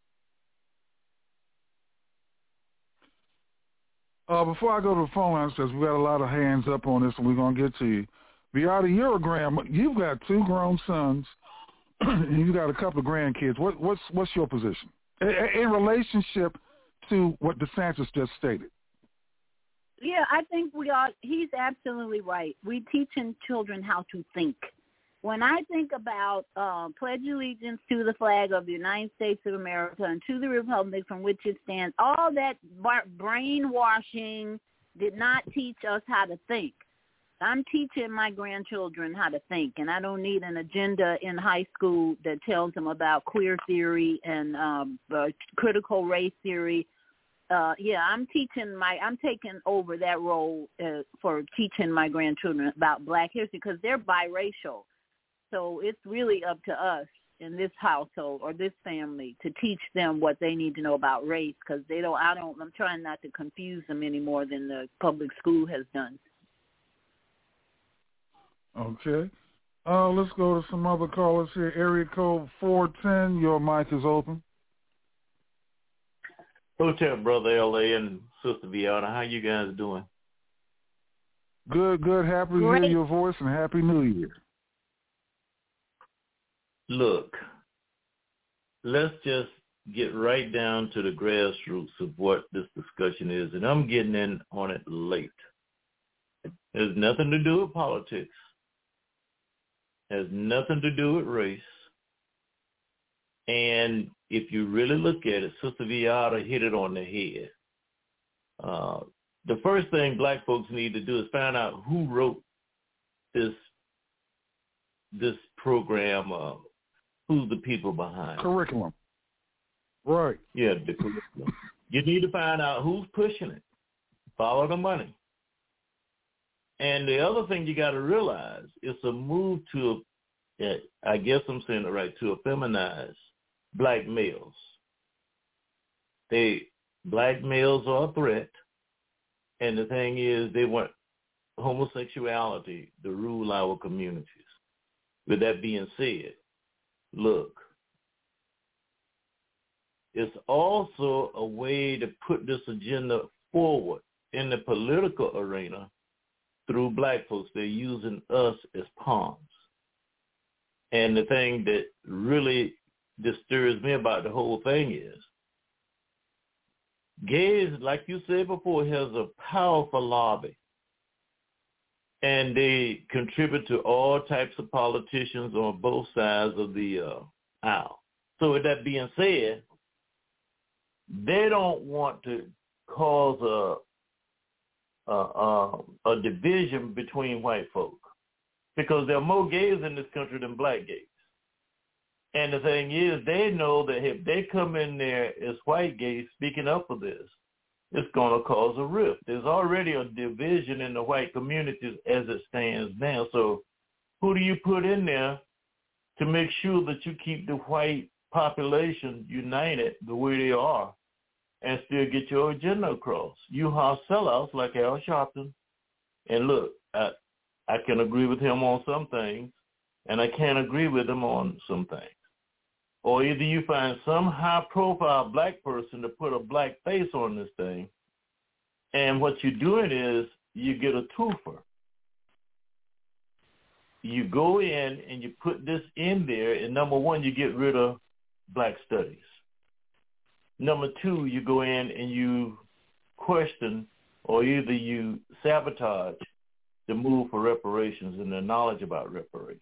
Before I go to the phone lines, because we got a lot of hands up on this and we're going to get to you. Beata, you're a grandma. You've got 2 grown sons and you got a couple of grandkids. What's your position in relationship to what DeSantis just stated? Yeah, I think he's absolutely right. We teaching children how to think. When I think about pledge allegiance to the flag of the United States of America and to the republic from which it stands, all that brainwashing did not teach us how to think. I'm teaching my grandchildren how to think, and I don't need an agenda in high school that tells them about queer theory and critical race theory. I'm taking over that role for teaching my grandchildren about Black history because they're biracial. So it's really up to us in this household or this family to teach them what they need to know about race because I'm trying not to confuse them any more than the public school has done. Okay. Let's go to some other callers here. Area code 410, your mic is open. Hotel Brother L.A. and Sister Beata, how you guys doing? Good. Happy to hear your voice and Happy New Year. Look, let's just get right down to the grassroots of what this discussion is, and I'm getting in on it late. It has nothing to do with politics. It has nothing to do with race. And if you really look at it, Sister Beata hit it on the head. The first thing Black folks need to do is find out who wrote this program, who's the people behind curriculum. Right. Yeah, the curriculum. You need to find out who's pushing it. Follow the money. And the other thing you got to realize is a move to, I guess I'm saying it right, to feminize Black males. Black males are a threat, and the thing is they want homosexuality to rule our communities. With that being said, look, it's also a way to put this agenda forward in the political arena through Black folks. They're using us as pawns. And the thing that really disturbs me about the whole thing is gays, like you said before, has a powerful lobby. And they contribute to all types of politicians on both sides of the aisle. So with that being said, they don't want to cause a division between white folk because there are more gays in this country than Black gays. And the thing is, they know that if they come in there as white gays speaking up for this, it's going to cause a rift. There's already a division in the white communities as it stands now. So who do you put in there to make sure that you keep the white population united the way they are and still get your agenda across. You have sellouts like Al Sharpton, and look, I can agree with him on some things, and I can't agree with him on some things. Or either you find some high-profile black person to put a black face on this thing, and what you're doing is you get a twofer. You go in and you put this in there, and number one, you get rid of black studies. Number two, you go in and you question, or either you sabotage the move for reparations and the knowledge about reparations.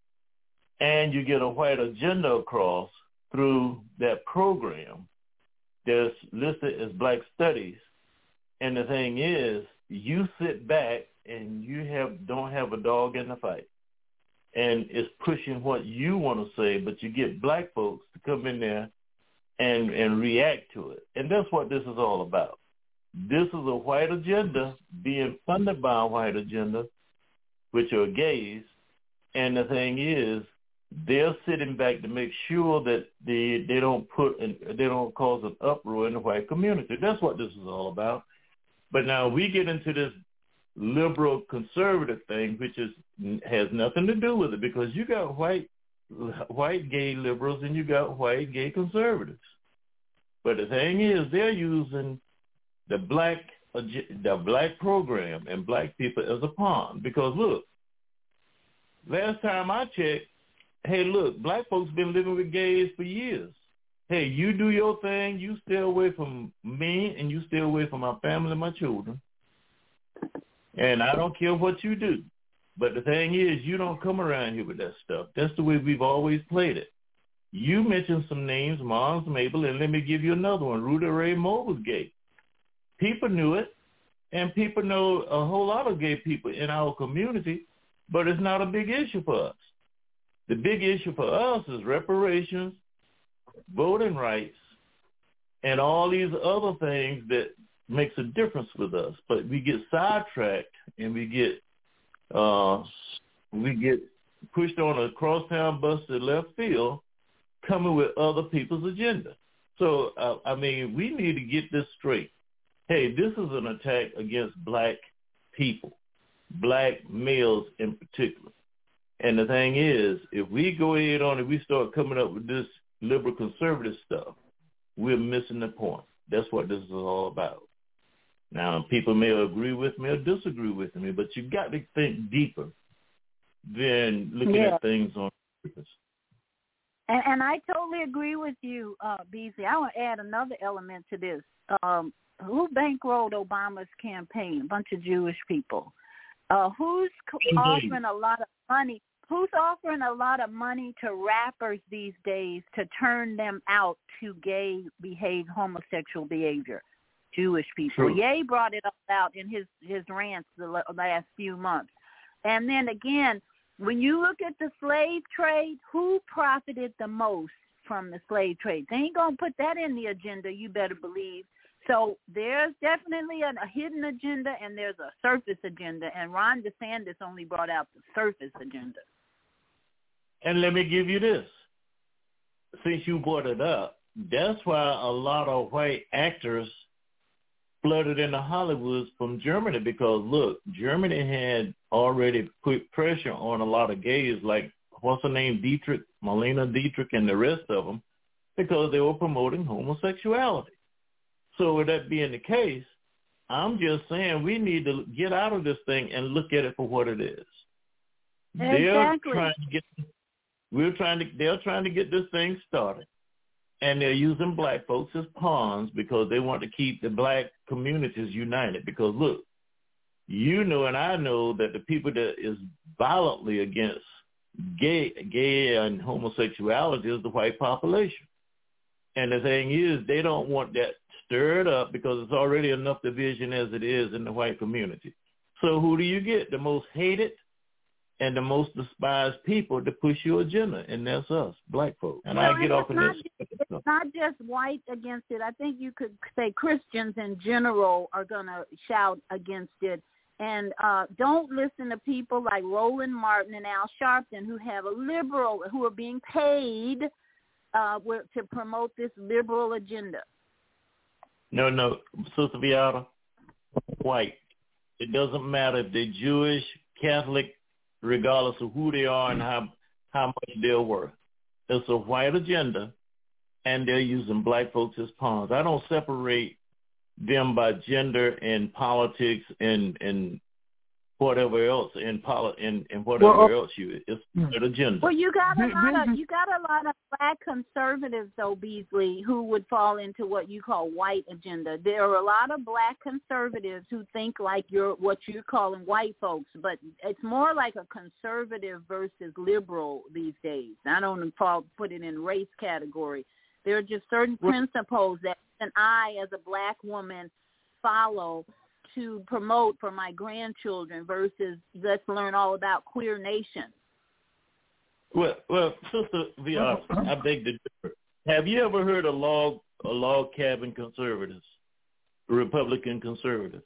And you get a white agenda across through that program that's listed as black studies. And the thing is, you sit back and you don't have a dog in the fight. And it's pushing what you want to say, but you get black folks to come in there and react to it. And that's what this is all about. This is a white agenda being funded by a white agenda, which are gays. And the thing is, they're sitting back to make sure that they don't cause an uproar in the white community. That's what this is all about. But now we get into this liberal conservative thing, which has nothing to do with it, because you got white gay liberals and you got white gay conservatives. But the thing is, they're using the black program and black people as a pawn. Because look, last time I checked, hey, look, black folks been living with gays for years. Hey, you do your thing, you stay away from me, and you stay away from my family and my children. And I don't care what you do. But the thing is, you don't come around here with that stuff. That's the way we've always played it. You mentioned some names, Mons Mabel, and let me give you another one. Rudy Ray Moore was gay. People knew it, and people know a whole lot of gay people in our community, but it's not a big issue for us. The big issue for us is reparations, voting rights, and all these other things that makes a difference with us. But we get sidetracked and we get pushed on a crosstown bus to left field, coming with other people's agenda. So, we need to get this straight. Hey, this is an attack against black people, black males in particular. And the thing is, if we go ahead on and we start coming up with this liberal conservative stuff, we're missing the point. That's what this is all about. Now, people may agree with me or disagree with me, but you got to think deeper than looking at things on purpose. And I totally agree with you, Beasley. I want to add another element to this. Who bankrolled Obama's campaign? A bunch of Jewish people. Who's offering a lot of money? Who's offering a lot of money to rappers these days to turn them out to gay homosexual behavior? Jewish people. True. Ye brought it all out in his rants the last few months. And then again, when you look at the slave trade, who profited the most from the slave trade? They ain't going to put that in the agenda, you better believe. So there's definitely a hidden agenda and there's a surface agenda. And Ron DeSantis only brought out the surface agenda. And let me give you this. Since you brought it up, that's why a lot of white actors flooded into Hollywood from Germany, because, look, Germany had already put pressure on a lot of gays, like, what's her name, Marlene Dietrich, and the rest of them, because they were promoting homosexuality. So with that being the case, I'm just saying we need to get out of this thing and look at it for what it is. Exactly. They're trying to get this thing started. And they're using black folks as pawns because they want to keep the black communities united. Because, look, you know and I know that the people that is violently against gay and homosexuality is the white population. And the thing is, they don't want that stirred up because it's already enough division as it is in the white community. So who do you get? The most hated and the most despised people to push your agenda, and that's us, black folks. And I get off in this. It's not just white against it. I think you could say Christians in general are going to shout against it. And don't listen to people like Roland Martin and Al Sharpton who are being paid to promote this liberal agenda? No, Sister Beata, white. It doesn't matter if they're Jewish, Catholic, regardless of who they are and how much they're worth. It's a white agenda, and they're using black folks as pawns. I don't separate them by gender and politics and whatever else it's an agenda. Well, you got a lot of black conservatives, though, Beasley, who would fall into what you call white agenda. There are a lot of black conservatives who think like what you're calling white folks, but it's more like a conservative versus liberal these days. I don't put it in race category. There are just certain principles that I, as a black woman, follow to promote for my grandchildren versus let's learn all about queer nation. Well, Sister Beata, I beg to differ. Have you ever heard of log cabin conservatives, Republican conservatives?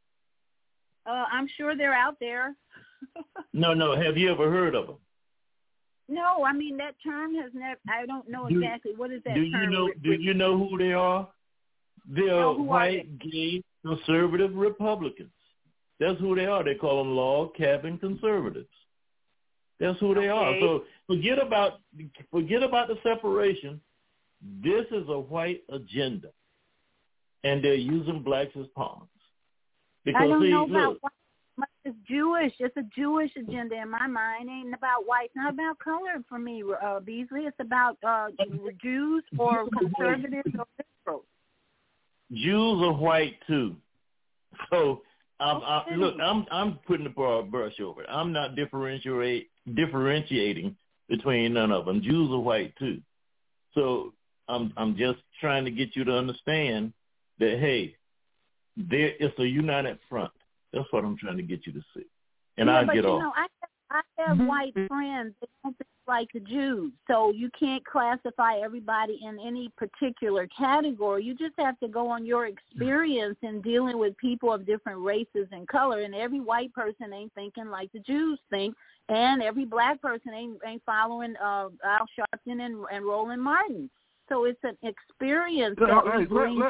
I'm sure they're out there. No. Have you ever heard of them? No, I mean that term has never. I don't know exactly what is that term. Do you know who they are? They're white, gay, conservative Republicans. That's who they are. They call them log cabin conservatives. That's who they are. So forget about the separation. This is a white agenda, and they're using blacks as pawns. Because I don't know about white. It's Jewish. It's a Jewish agenda in my mind. It ain't about white. It's not about color for me, Beasley. It's about Jews or conservatives or liberals. Jews are white too. So I'm putting the broad brush over it. I'm not differentiating between none of them. Jews are white too. So I'm just trying to get you to understand that hey, there is a united front. That's what I'm trying to get you to see. And I'll get off. I have white friends that don't think like the Jews. So you can't classify everybody in any particular category. You just have to go on your experience in dealing with people of different races and color. And every white person ain't thinking like the Jews think. And every black person ain't following Al Sharpton and Roland Martin. So it's an experience that we bring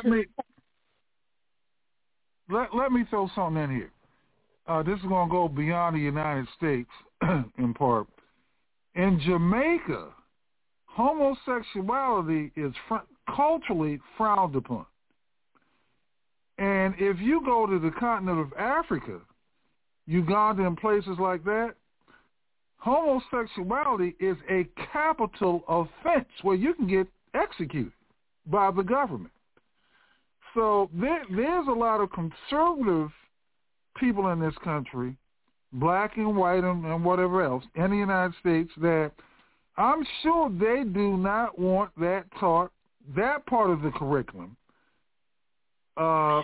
Let me throw something in here. This is going to go beyond the United States in part. In Jamaica, homosexuality is culturally frowned upon. And if you go to the continent of Africa, Uganda and places like that, homosexuality is a capital offense where you can get executed by the government. So there's a lot of conservative people in this country, black and white and whatever else, in the United States that I'm sure they do not want that taught, that part of the curriculum, taught.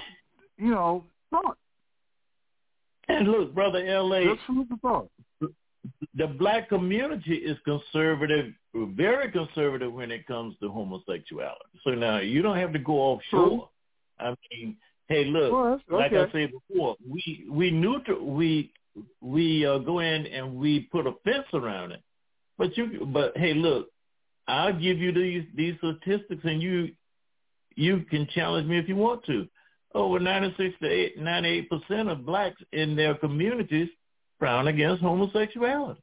And look, Brother L.A., the black community is conservative, very conservative when it comes to homosexuality. So now you don't have to go offshore. I mean, hey, look, like I said before, we go in and we put a fence around it. But hey, look, I'll give you these statistics, and you can challenge me if you want to. Over 96 to 98% of blacks in their communities frown against homosexuality.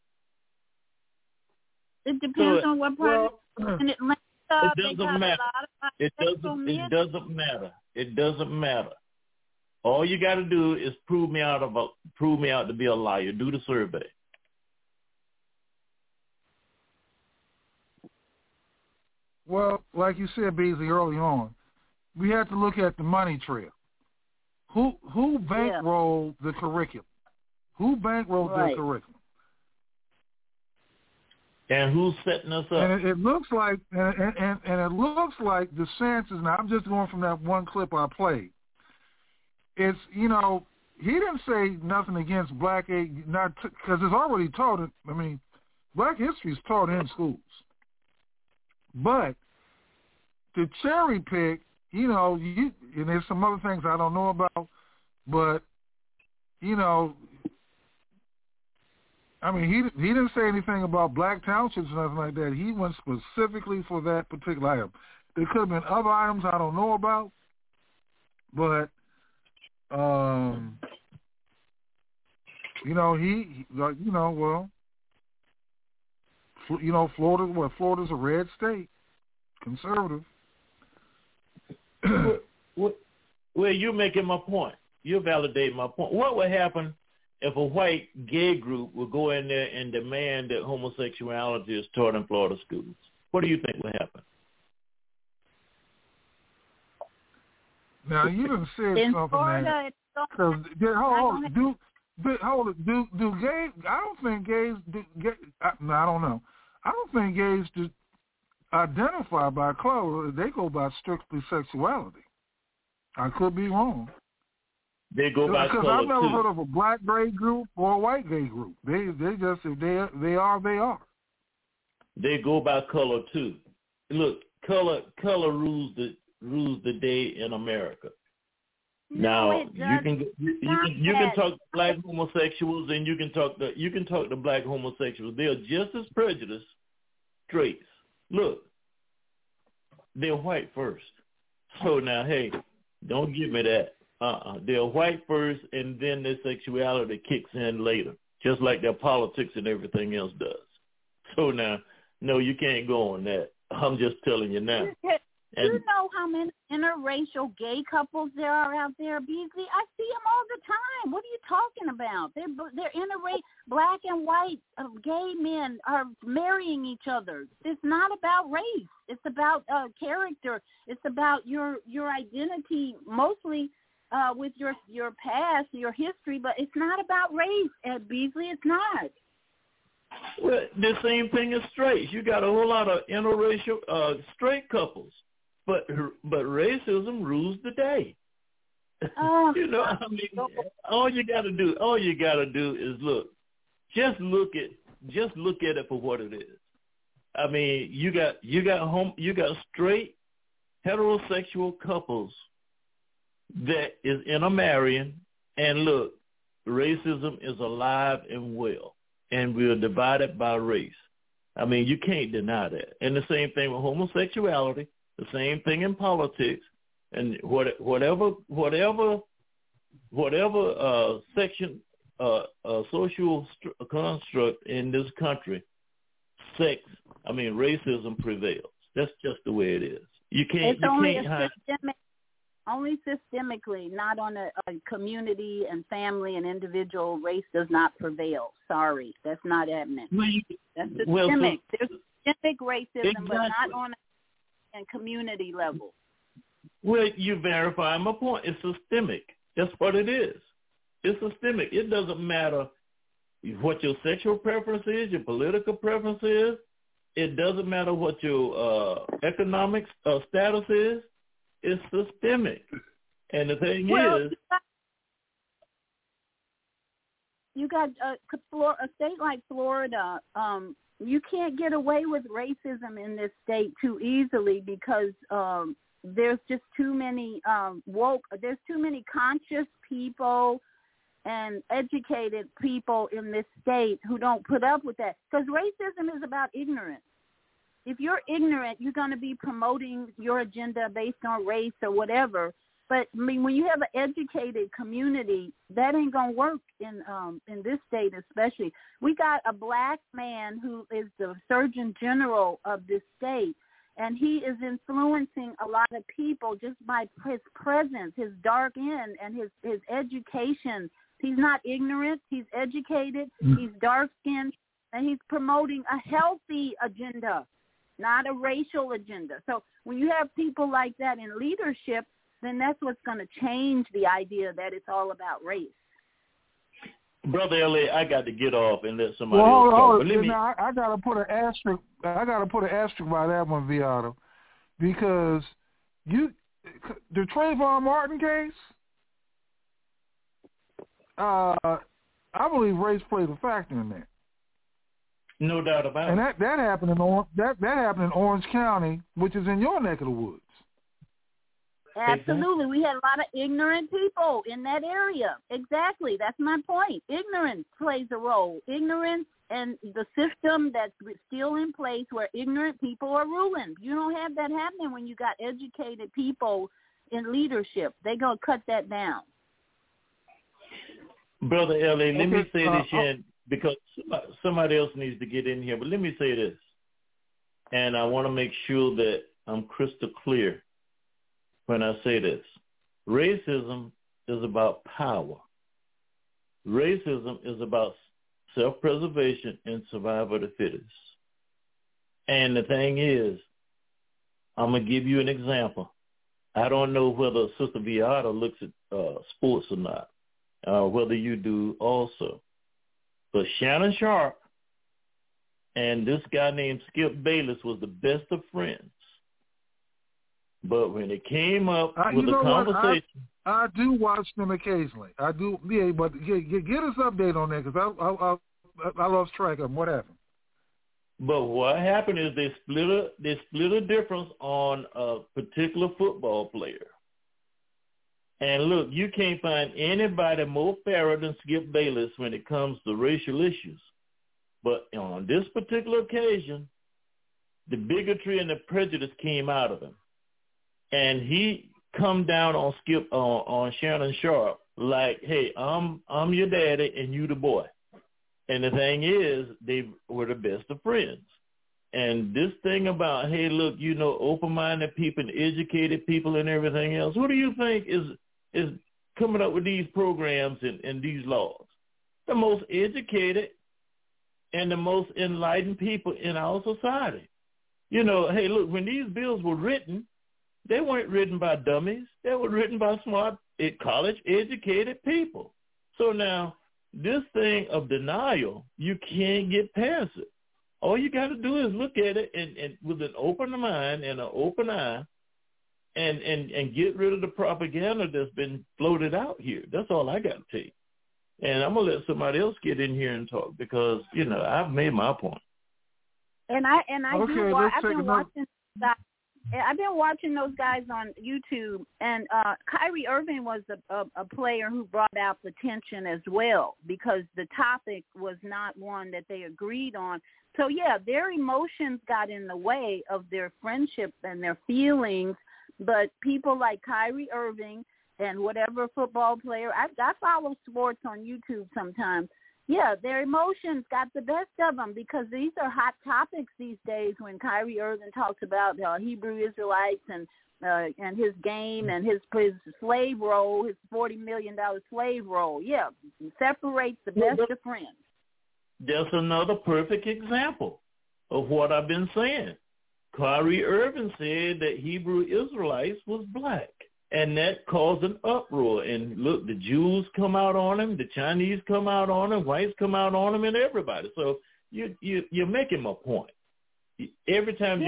It depends on what part. It doesn't matter. It doesn't matter. It doesn't matter. All you got to do is prove me out to be a liar. Do the survey. Well, like you said, Beasley, early on, we had to look at the money trail. Who bankrolled the curriculum? Who bankrolled the curriculum? And who's setting us up? And it looks like, and it looks like DeSantis. Now I'm just going from that one clip I played. It's he didn't say nothing against black aid, not because it's already taught. I mean, black history is taught in schools, but to cherry pick, and there's some other things I don't know about, but I mean, he didn't say anything about black townships or nothing like that. He went specifically for that particular item. There could have been other items I don't know about, but Florida's a red state, conservative. Well, you're making my point. You're validating my point. What would happen if a white gay group would go in there and demand that homosexuality is taught in Florida schools? What do you think would happen? Now, you done said in something Florida, do gays? I don't think gays. I don't know. I don't think gays identify by color. They go by strictly sexuality. I could be wrong. They go by color, because I've never too. heard of a black gay group or a white gay group. They just, if they are. They go by color too. Look, color rules the day in America. Now you can talk to black homosexuals, and you can talk to black homosexuals. They are just as prejudiced straights. Look, they're white first. So now, hey, don't give me that. They're white first, and then their sexuality kicks in later, just like their politics and everything else does. So now, no, you can't go on that. I'm just telling you now. Do you know how many interracial gay couples there are out there, Beasley? I see them all the time. What are you talking about? They're interracial, black and white gay men are marrying each other. It's not about race. It's about character. It's about your identity, mostly with your past, your history. But it's not about race, Ed Beasley. It's not. Well, the same thing as straights. You got a whole lot of interracial straight couples. But racism rules the day. You know, I mean, all you got to do is look. Just look at it for what it is. I mean, you got straight heterosexual couples that is intermarrying, and look, racism is alive and well, and we are divided by race. I mean, you can't deny that. And the same thing with homosexuality. The same thing in politics, and whatever section, social construct in this country, racism prevails. That's just the way it is. You can't. Only systemically, not on a community and family and individual. Race does not prevail. Sorry, that's not happening. That's systemic. There's systemic racism, but not on and community level. Well, you verify my point. It's systemic. That's what it is. It's systemic. It doesn't matter what your sexual preference is, your political preference is. It doesn't matter what your economic status is. It's systemic. And the thing is, you got a state like Florida. You can't get away with racism in this state too easily because there's just too many there's too many conscious people and educated people in this state who don't put up with that. Because racism is about ignorance. If you're ignorant, you're going to be promoting your agenda based on race or whatever. But I mean, when you have an educated community, that ain't gonna work in this state, especially. We got a black man who is the Surgeon General of this state, and he is influencing a lot of people just by his presence, his dark end, and his education. He's not ignorant. He's educated. He's dark-skinned, and he's promoting a healthy agenda, not a racial agenda. So when you have people like that in leadership, then that's what's going to change the idea that it's all about race. Brother Elliott, I got to get off and let somebody else talk. I got to put an asterisk. I got to put an asterisk by that one, Viato, because the Trayvon Martin case, I believe race played a factor in that. No doubt about it. And that happened in Orange County, which is in your neck of the woods. Absolutely. We had a lot of ignorant people in that area. Exactly. That's my point. Ignorance plays a role. Ignorance and the system that's still in place where ignorant people are ruling. You don't have that happening when you got educated people in leadership. They're going to cut that down. Brother L.A., let me say this here because somebody else needs to get in here. But let me say this, and I want to make sure that I'm crystal clear when I say this. Racism is about power. Racism is about self-preservation and survival of the fittest. And the thing is, I'm going to give you an example. I don't know whether Sister Viata looks at sports or not, whether you do also. But Shannon Sharp and this guy named Skip Bayless was the best of friends. But when it came up with a conversation... I do watch them occasionally. I do, yeah, but get us update on that because I lost track of them. What happened? But what happened is they split a difference on a particular football player. And look, you can't find anybody more fairer than Skip Bayless when it comes to racial issues. But on this particular occasion, the bigotry and the prejudice came out of him. And he come down on Skip on Shannon Sharp like, hey, I'm your daddy and you the boy. And the thing is, they were the best of friends. And this thing about, hey, look, open-minded people and educated people and everything else, who do you think is coming up with these programs and these laws? The most educated and the most enlightened people in our society. Hey, look, when these bills were written, they weren't written by dummies. They were written by smart, college-educated people. So now, this thing of denial, you can't get past it. All you got to do is look at it and with an open mind and an open eye and get rid of the propaganda that's been floated out here. That's all I got to tell you. And I'm going to let somebody else get in here and talk because, I've made my point. And I do. I've been watching those guys on YouTube, and Kyrie Irving was a player who brought out the tension as well because the topic was not one that they agreed on. So, yeah, their emotions got in the way of their friendship and their feelings, but people like Kyrie Irving and whatever football player, I follow sports on YouTube sometimes. Yeah, their emotions got the best of them because these are hot topics these days when Kyrie Irving talks about Hebrew Israelites and his game and his slave role, his $40 million slave role. Yeah, separates the best of friends. That's another perfect example of what I've been saying. Kyrie Irving said that Hebrew Israelites was black. And that caused an uproar. And look, the Jews come out on him, the Chinese come out on him, whites come out on him, and everybody. So you're making my point. Every time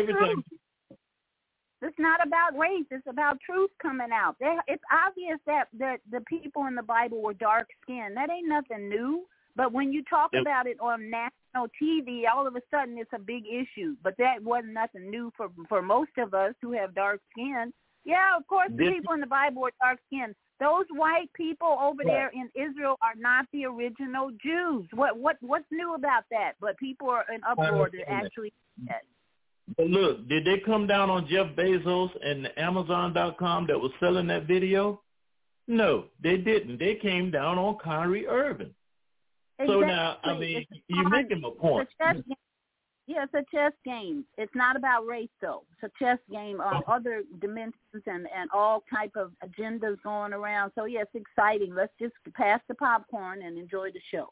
it's not about race. It's about truth coming out. It's obvious that the people in the Bible were dark skinned. That ain't nothing new. But when you talk about it on national TV, all of a sudden it's a big issue. But that wasn't nothing new for most of us who have dark skin. Yeah, of course, the people in the Bible are dark-skinned. Those white people over there in Israel are not the original Jews. What's new about that? But people are in uproar to actually do that. But look, did they come down on Jeff Bezos and Amazon.com that was selling that video? No, they didn't. They came down on Kyrie Irving. Exactly. So now, I mean, you're making a point. Yeah, it's a chess game. It's not about race, though. It's a chess game on other dimensions and all type of agendas going around. So, yeah, it's exciting. Let's just pass the popcorn and enjoy the show.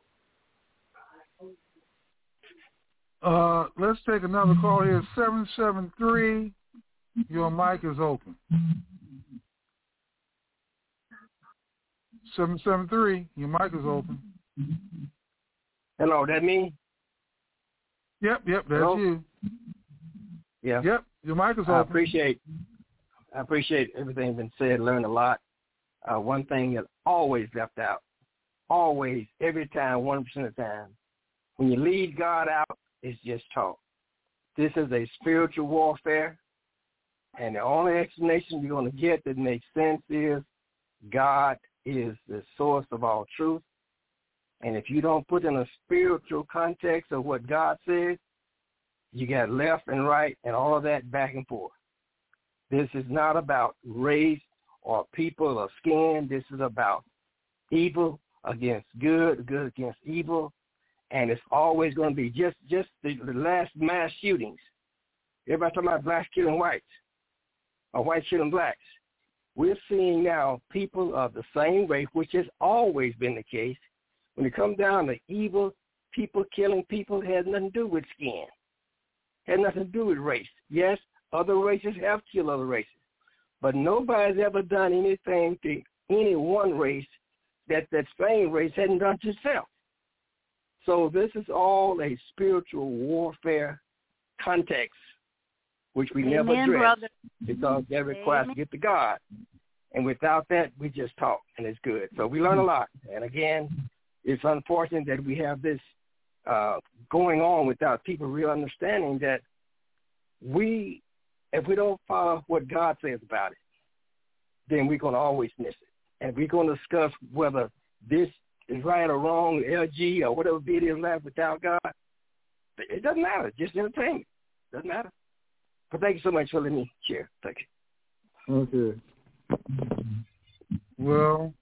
Let's take another call here. 773. Your mic is open. 773. Your mic is open. Hello, that me? Yep, that's you. Yeah. Yep, your mic is open. I appreciate everything been said, learned a lot. One thing is always left out. Always, every time, 100% of the time. When you leave God out, it's just talk. This is a spiritual warfare. And the only explanation you're going to get that makes sense is God is the source of all truth. And if you don't put in a spiritual context of what God says, you got left and right and all of that back and forth. This is not about race or people or skin. This is about evil against good, good against evil. And it's always going to be just the last mass shootings. Everybody talking about blacks killing whites or whites killing blacks. We're seeing now people of the same race, which has always been the case. When it comes down to evil, people killing people has nothing to do with skin. Has nothing to do with race. Yes, other races have killed other races. But nobody's ever done anything to any one race that same race hadn't done to itself. So this is all a spiritual warfare context, which we never address, brother. Because that requires to get to God. And without that, we just talk, and it's good. So we learn a lot. And again, it's unfortunate that we have this going on without people really understanding that if we don't follow what God says about it, then we're going to always miss it. And we're going to discuss whether this is right or wrong, LG or whatever video is left without God. It doesn't matter. Just entertainment. It doesn't matter. But thank you so much for letting me share. Thank you. Okay. Well,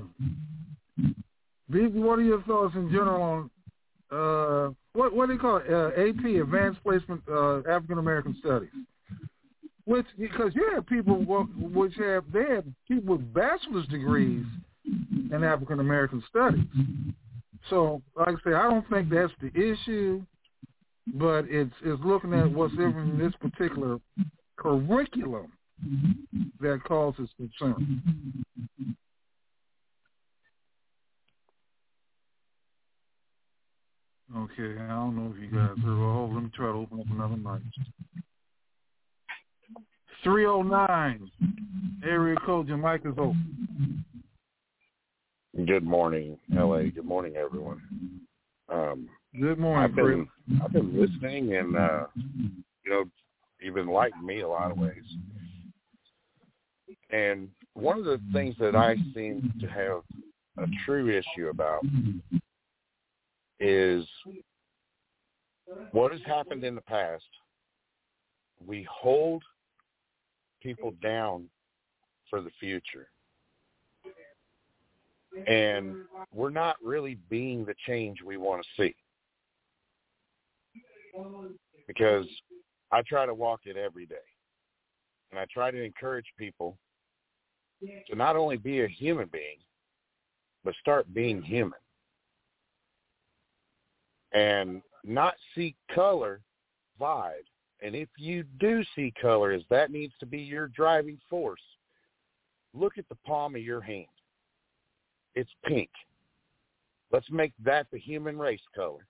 Vivi, what are your thoughts in general on what do you call it? AP, Advanced Placement African American Studies? Which, because you have people they have people with bachelor's degrees in African American Studies. So, like I say, I don't think that's the issue, but it's looking at what's in this particular curriculum that causes concern. Okay, I don't know if you guys heard. Oh, let me try to open up another mic. 309, area code, your mic is open. Good morning, LA. Good morning, everyone. Good morning, I've been listening and, you've enlightened me a lot of ways. And one of the things that I seem to have a true issue about is what has happened in the past. We hold people down for the future. And we're not really being the change we want to see. Because I try to walk it every day. And I try to encourage people to not only be a human being, but start being human. And not see color vibe. And if you do see color as that needs to be your driving force, look at the palm of your hand. It's pink. Let's make that the human race color.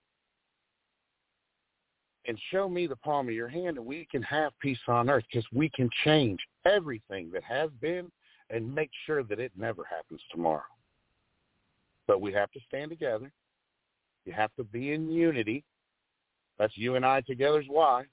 And show me the palm of your hand, and we can have peace on earth, because we can change everything that has been and make sure that it never happens tomorrow. But we have to stand together. You have to be in unity. That's you and I together's why.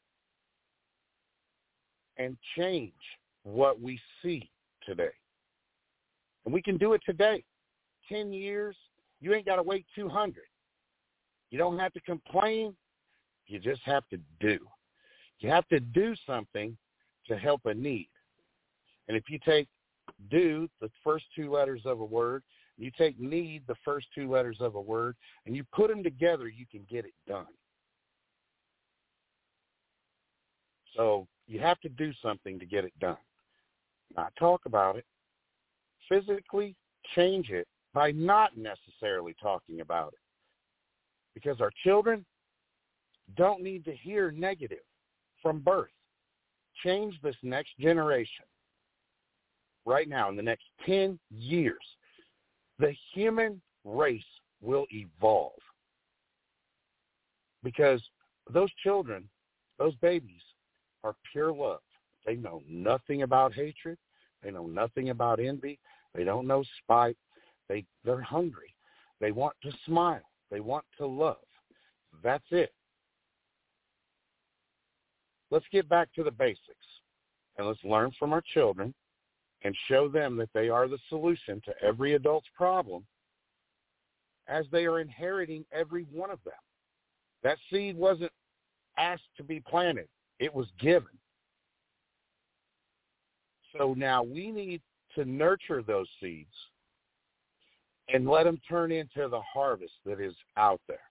And change what we see today. And we can do it today. 10 years, you ain't got to wait 200. You don't have to complain. You just have to do. You have to do something to help a need. And if you take do, the first two letters of a word, you take need, the first two letters of a word, and you put them together, you can get it done. So you have to do something to get it done. Not talk about it. Physically change it by not necessarily talking about it. Because our children don't need to hear negative from birth. Change this next generation. Right now, in the next 10 years, the human race will evolve. Because those children, those babies, are pure love. They know nothing about hatred. They know nothing about envy. They don't know spite. They're hungry. They want to smile. They want to love. That's it. Let's get back to the basics. and let's learn from our children and show them that they are the solution to every adult's problem as they are inheriting every one of them. That seed wasn't asked to be planted. It was given. So now we need to nurture those seeds and let them turn into the harvest that is out there.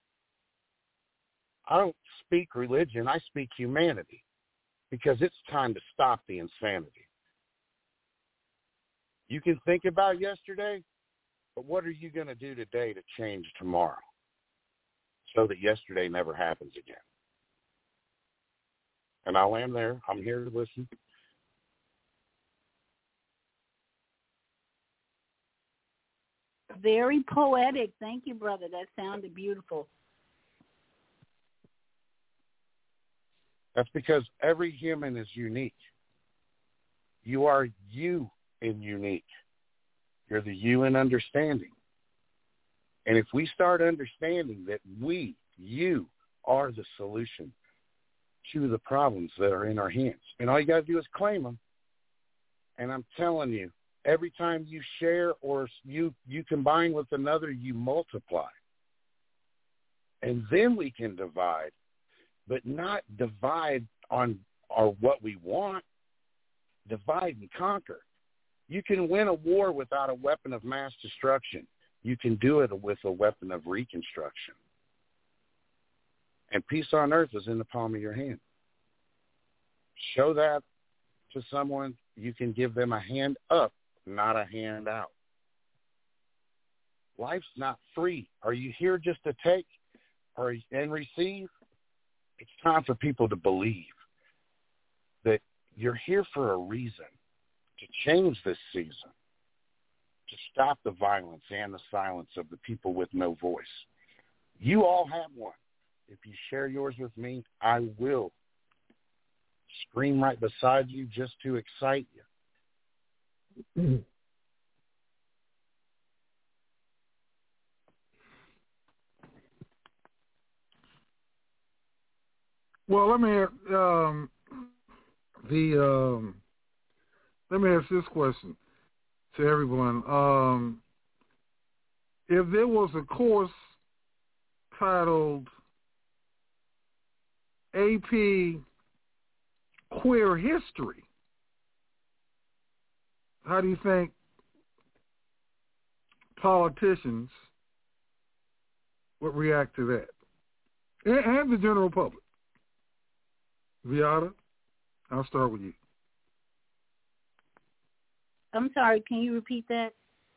I don't speak religion. I speak humanity, because it's time to stop the insanity. You can think about yesterday, but what are you going to do today to change tomorrow so that yesterday never happens again? And I'll end there. I'm here to listen. Very poetic. Thank you, brother. That sounded beautiful. That's because every human is unique. You are you in unique. You're the you in understanding. And if we start understanding that you are the solution to the problems that are in our hands, and all you got to do is claim them. And I'm telling you, every time you share or you combine with another, you multiply. And then we can divide, but not divide on what we want. Divide and conquer. You can win a war without a weapon of mass destruction. You can do it with a weapon of reconstruction. And peace on earth is in the palm of your hand. Show that to someone. You can give them a hand up, not a hand out. Life's not free. Are you here just to take and receive? It's time for people to believe that you're here for a reason, to change this season, to stop the violence and the silence of the people with no voice. You all have one. If you share yours with me, I will scream right beside you just to excite you. Well, let me ask this question to everyone. If there was a course titled AP Queer History, how do you think politicians would react to that? And the general public. Viata, I'll start with you. I'm sorry, can you repeat that?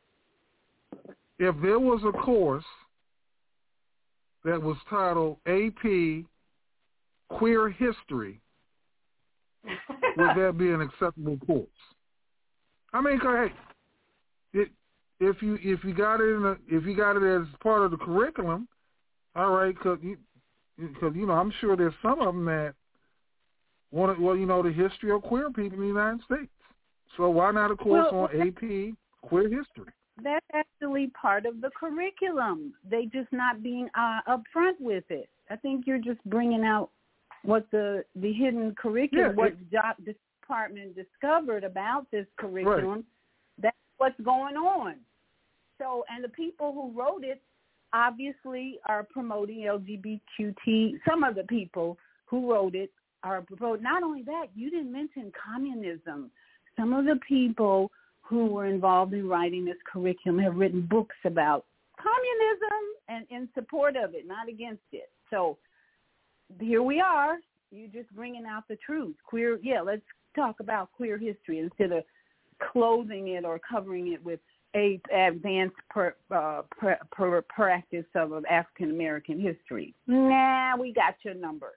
If there was a course that was titled AP Queer History, would that be an acceptable course? I mean, hey, if you got it as part of the curriculum, all right, because I'm sure there's some of them that want the history of queer people in the United States. So why not a course on AP Queer History? That's actually part of the curriculum. They just not being upfront with it. I think you're just bringing out what the hidden curriculum, what job department discovered about this curriculum. Right. That's what's going on. So, and the people who wrote it obviously are promoting LGBTQ. Some of the people who wrote it are promoting. Not only that, you didn't mention communism. Some of the people who were involved in writing this curriculum have written books about communism and in support of it, not against it. So here we are. You just bringing out the truth. Queer, let's talk about queer history instead of clothing it or covering it with advanced practice of African American history. Nah, we got your number.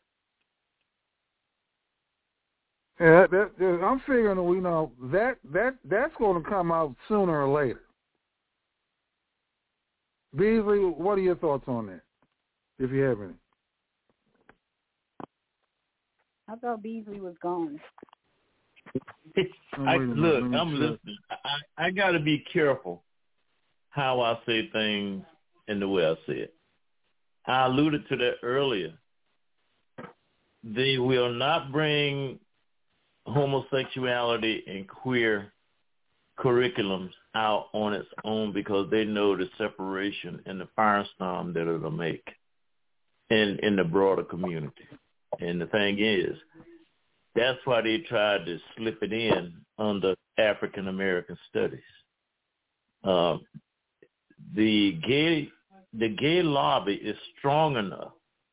Yeah, I'm figuring that's going to come out sooner or later. Beasley, what are your thoughts on that, if you have any? I thought Beasley was gone. I'm listening. I got to be careful how I say things and the way I say it. I alluded to that earlier. They will not bring homosexuality and queer curriculums out on its own because they know the separation and the firestorm that it'll make in the broader community. And the thing is, that's why they tried to slip it in under African American studies. The gay lobby is strong enough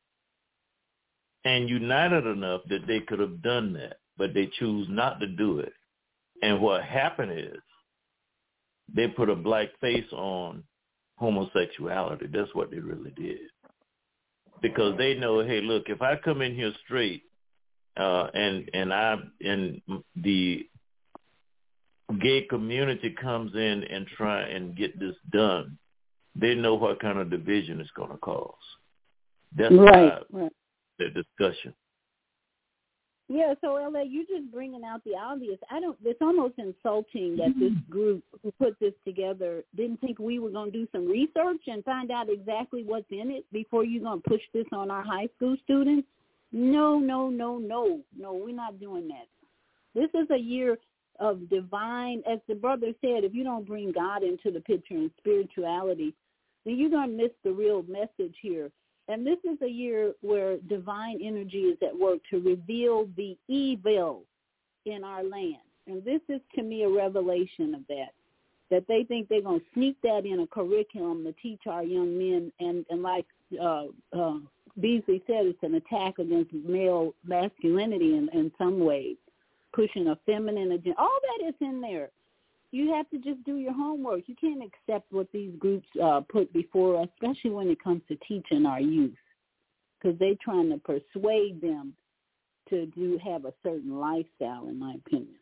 and united enough that they could have done that, but they choose not to do it. And what happened is they put a black face on homosexuality. That's what they really did. Because they know, hey, look, if I come in here straight and the gay community comes in and try and get this done, they know what kind of division it's going to cause. That's right. The discussion. Yeah, so LA, you're just bringing out the obvious. It's almost insulting that this group who put this together didn't think we were going to do some research and find out exactly what's in it before you're going to push this on our high school students. No, we're not doing that. This is a year of divine, as the brother said, if you don't bring God into the picture and spirituality, then you're going to miss the real message here. And this is a year where divine energy is at work to reveal the evil in our land. And this is, to me, a revelation of that they think they're going to sneak that in a curriculum to teach our young men. And like Beasley said, it's an attack against male masculinity in some ways, pushing a feminine agenda. All that is in there. You have to just do your homework. You can't accept what these groups put before us, especially when it comes to teaching our youth, because they're trying to persuade them to have a certain lifestyle, in my opinion.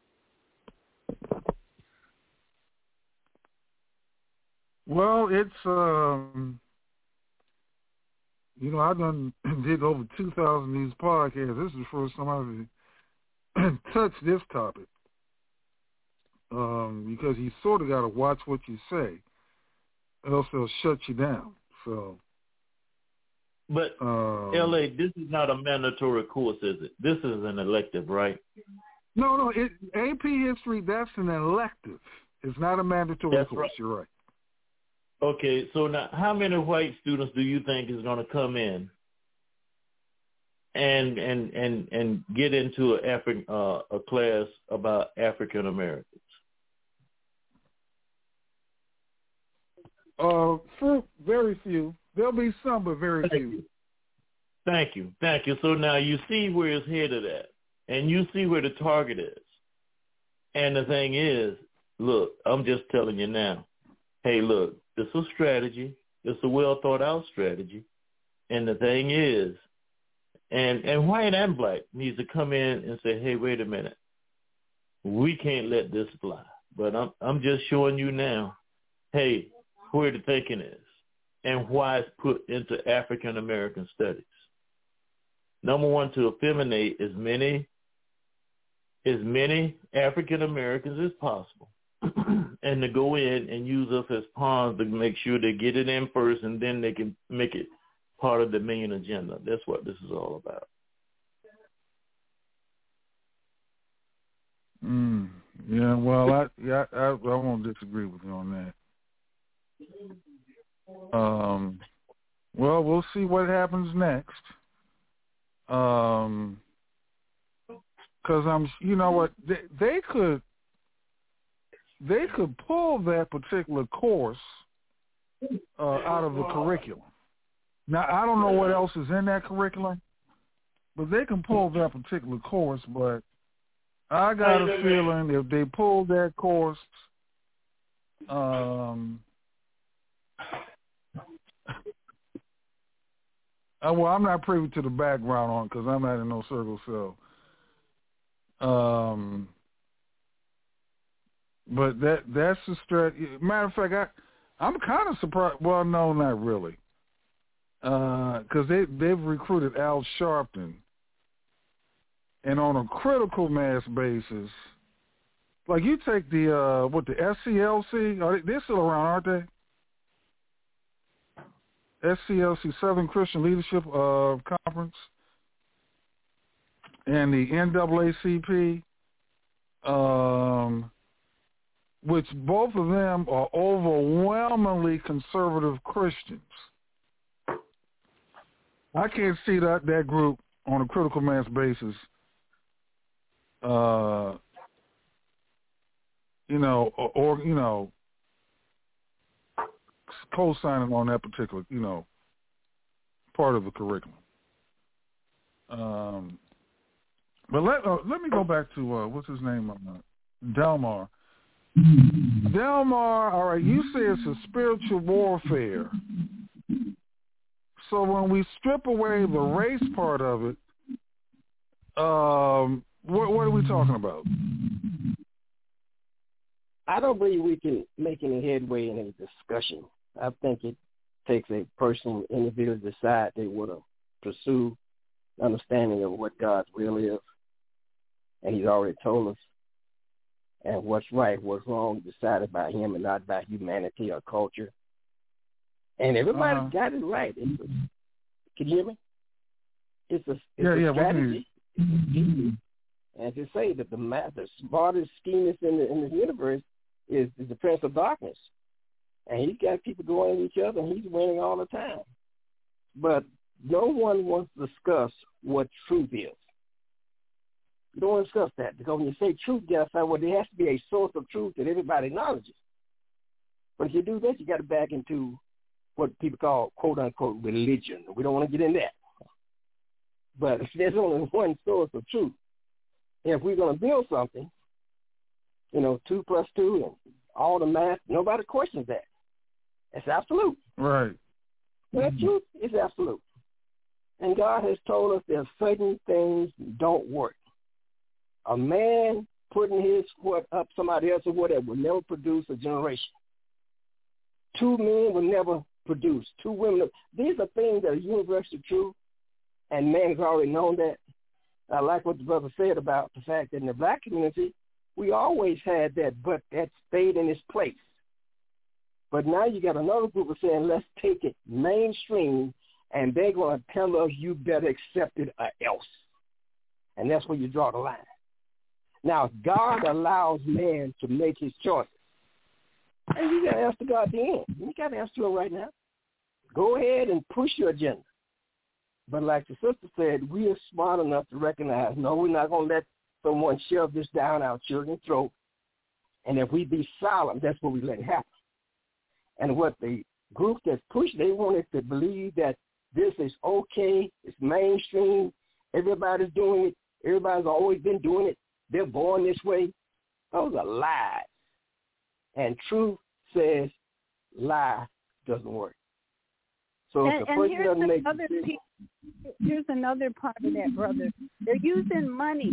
Well, it's, I done did over 2,000 of these podcasts. This is the first time I've touched this topic. Because you sort of got to watch what you say, else they'll shut you down. So, but LA, this is not a mandatory course, is it? This is an elective, right? No. AP History, that's an elective. It's not a mandatory course. Right. You're right. Okay, so now, how many white students do you think is going to come in and get into a class about African Americans? Very few. There'll be some, but very few. Thank you. So now you see where it's headed at, and you see where the target is. And the thing is, look, I'm just telling you now, hey, look, this is a strategy. It's a well-thought-out strategy. And the thing is, and white and black needs to come in and say, hey, wait a minute. We can't let this fly. But I'm just showing you now, hey, where the thinking is and why it's put into African American studies. Number one, to effeminate as many African Americans as possible, and to go in and use us as pawns to make sure they get it in first, and then they can make it part of the main agenda. That's what this is all about. Yeah, well, I won't disagree with you on that. Well, we'll see what happens next. Because they could pull that particular course out of the curriculum. Now, I don't know what else is in that curriculum, but they can pull that particular course. But I got a feeling if they pull that course, well, I'm not privy to the background on it because I'm not in no circle. So, but that's the strategy. Matter of fact, I'm kind of surprised. Well, no, not really, because they've recruited Al Sharpton, and on a critical mass basis, like you take the SCLC, they're still around, aren't they? SCLC, Southern Christian Leadership Conference, and the NAACP, which both of them are overwhelmingly conservative Christians. I can't see that group on a critical mass basis, co-signing on that particular, part of the curriculum. But let me go back to what's his name, Delmar. Delmar, all right, you say it's a spiritual warfare. So when we strip away the race part of it, what are we talking about? I don't believe we can make any headway in a discussion. I think it takes a person, individual, to decide they want to pursue understanding of what God's will is. And he's already told us. And what's right, what's wrong, decided by him and not by humanity or culture. And everybody's got it right. Can you hear me? It's a strategy. It's a scheme. And to say that the smartest schemist in the universe is the prince of darkness. And he's got people going at each other, and he's winning all the time. But no one wants to discuss what truth is. You don't want to discuss that, because when you say truth, you got to say, well, there has to be a source of truth that everybody acknowledges. But if you do that, you got to back into what people call, quote-unquote, religion. We don't want to get in that. But there's only one source of truth. And if we're going to build something, 2 + 2 and all the math, nobody questions that. It's absolute. Right. That truth is absolute. And God has told us that certain things don't work. A man putting his foot up somebody else's foot will never produce a generation. 2 men will never produce. 2 women. These are things that are universally true, and man has already known that. I like what the brother said about the fact that in the black community, we always had that, but that stayed in its place. But now you got another group of saying, let's take it mainstream, and they're going to tell us you better accept it or else. And that's where you draw the line. Now, God allows man to make his choices. And you got to answer God at the end. You got to answer him right now. Go ahead and push your agenda. But like the sister said, we are smart enough to recognize, no, we're not going to let someone shove this down our children's throat. And if we be silent, that's what we let happen. And what the group that pushed, they wanted to believe that this is okay, it's mainstream, everybody's doing it, everybody's always been doing it, they're born this way. Those are lies. And truth says lie doesn't work. So if the person doesn't make here's another part of that, brother. They're using money.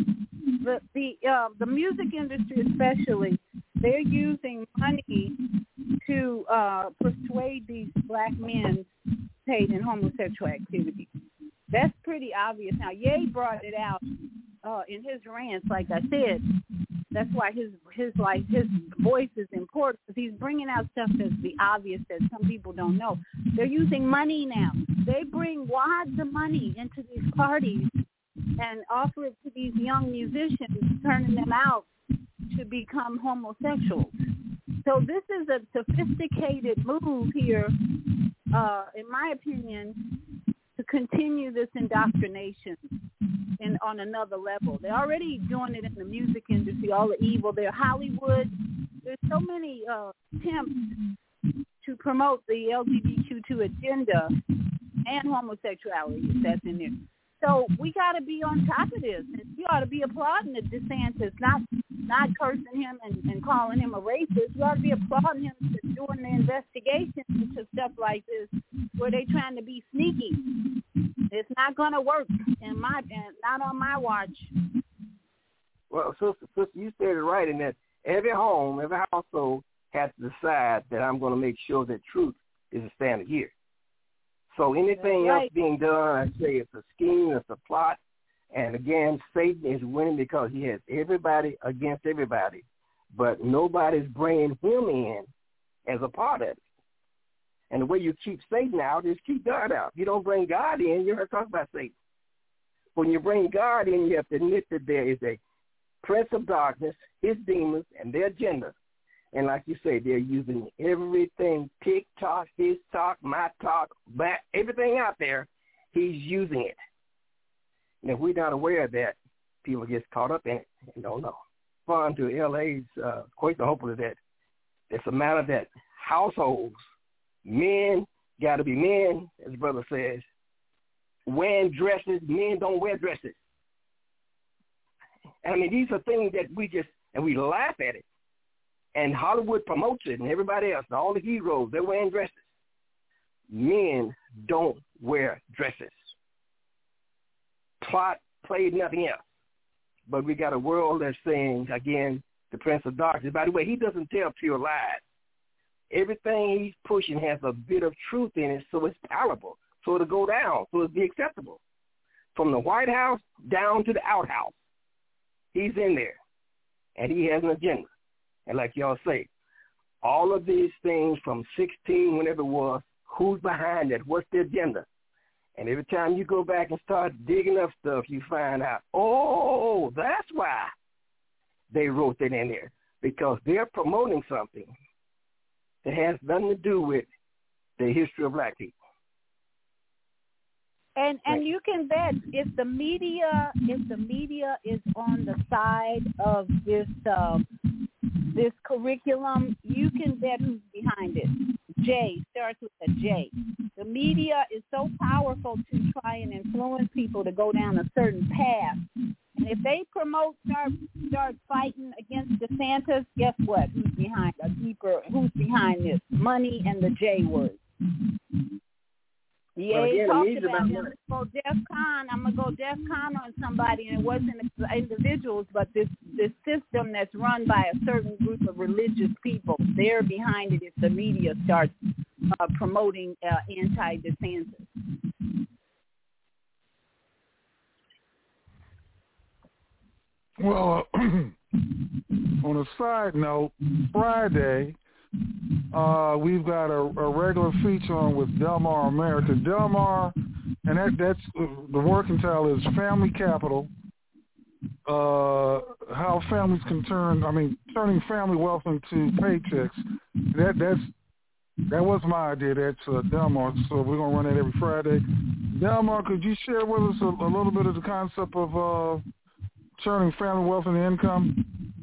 The music industry especially, they're using money to persuade these black men to participate in homosexual activity. That's pretty obvious. Now, Ye brought it out in his rants, like I said. That's why his voice is important, because he's bringing out stuff that's the obvious that some people don't know. They're using money now. They bring wads of money into these parties and offer it to these young musicians, turning them out to become homosexuals. So this is a sophisticated move here, in my opinion, to continue this indoctrination on another level. They're already doing it in the music industry, all the evil. They're Hollywood. There's so many attempts to promote the LGBTQ2 agenda and homosexuality that's in there. So we got to be on top of this. And you ought to be applauding the DeSantis, not cursing him and calling him a racist. You ought to be applauding him for doing the investigation into stuff like this, where they're trying to be sneaky. It's not going to work, not on my watch. Well, sister, you said it right in that every home, every household has to decide that I'm going to make sure that truth is a standard here. So anything else being done, I say it's a scheme, it's a plot. And again, Satan is winning because he has everybody against everybody. But nobody's bringing him in as a part of it. And the way you keep Satan out is keep God out. If you don't bring God in, you're going to talk about Satan. When you bring God in, you have to admit that there is a prince of darkness, his demons, and their agenda. And like you say, they're using everything, TikTok, his talk, my talk, everything out there, he's using it. And if we're not aware of that, people get caught up in it and don't know. On to LA's question, hopefully that it's a matter that households, men got to be men, as the brother says, wearing dresses. Men don't wear dresses. And I mean, these are things that we laugh at it. And Hollywood promotes it, and everybody else, all the heroes, they're wearing dresses. Men don't wear dresses. Plot played nothing else. But we got a world that's saying, again, the Prince of Darkness. By the way, he doesn't tell pure lies. Everything he's pushing has a bit of truth in it, so it's palatable, so it'll go down, so it'll be acceptable. From the White House down to the outhouse, he's in there, and he has an agenda. And like y'all say, all of these things from 16, whenever it was, who's behind it? What's the agenda? And every time you go back and start digging up stuff, you find out, oh, that's why they wrote that in there, because they're promoting something that has nothing to do with the history of black people. And you can bet if the media is on the side of this this curriculum, you can bet who's behind it. J starts with a J. The media is so powerful to try and influence people to go down a certain path. And if they start fighting against DeSantis, guess what? Who's behind this? Money and the J word. Yeah, he talked about him. Go DEFCON. I'm gonna go DEFCON on somebody, and it wasn't individuals, but this system that's run by a certain group of religious people. They're behind it if the media starts promoting anti-DeSantis. Well, on a side note, Friday, we've got a regular feature on with Delmar America. Delmar, and that's the working title is Family Capital, how families can turning family wealth into paychecks. That was my idea, that's Delmar, so we're going to run that every Friday. Delmar, could you share with us a little bit of the concept of turning family wealth into income?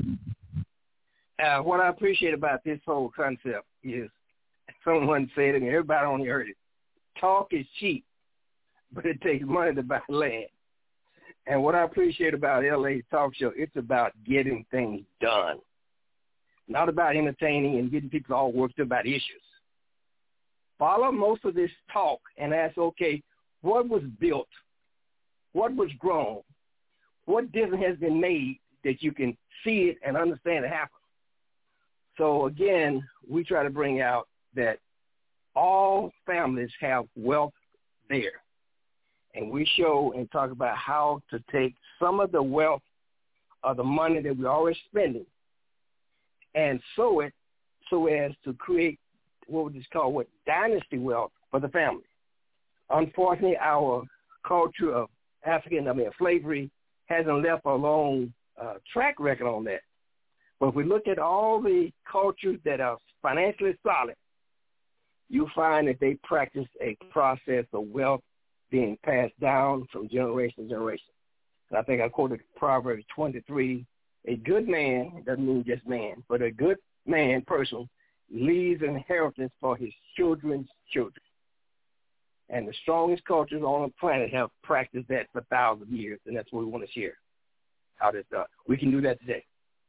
What I appreciate about this whole concept is someone said it, and everybody only heard it. Talk is cheap, but it takes money to buy land. And what I appreciate about LA's talk show, it's about getting things done, not about entertaining and getting people all worked up about issues. Follow most of this talk and ask, okay, what was built? What was grown? What difference has been made that you can see it and understand it happen? So, again, we try to bring out that all families have wealth there. And we show and talk about how to take some of the wealth of the money that we're already spending and sow it so as to create what we just call dynasty wealth for the family. Unfortunately, our culture of slavery hasn't left a long track record on that. But if we look at all the cultures that are financially solid, you find that they practice a process of wealth being passed down from generation to generation. And I think I quoted Proverbs 23, a good man, it doesn't mean just man, but a good person leaves an inheritance for his children's children. And the strongest cultures on the planet have practiced that for thousands of years, and that's what we want to share, how that's done. We can do that today.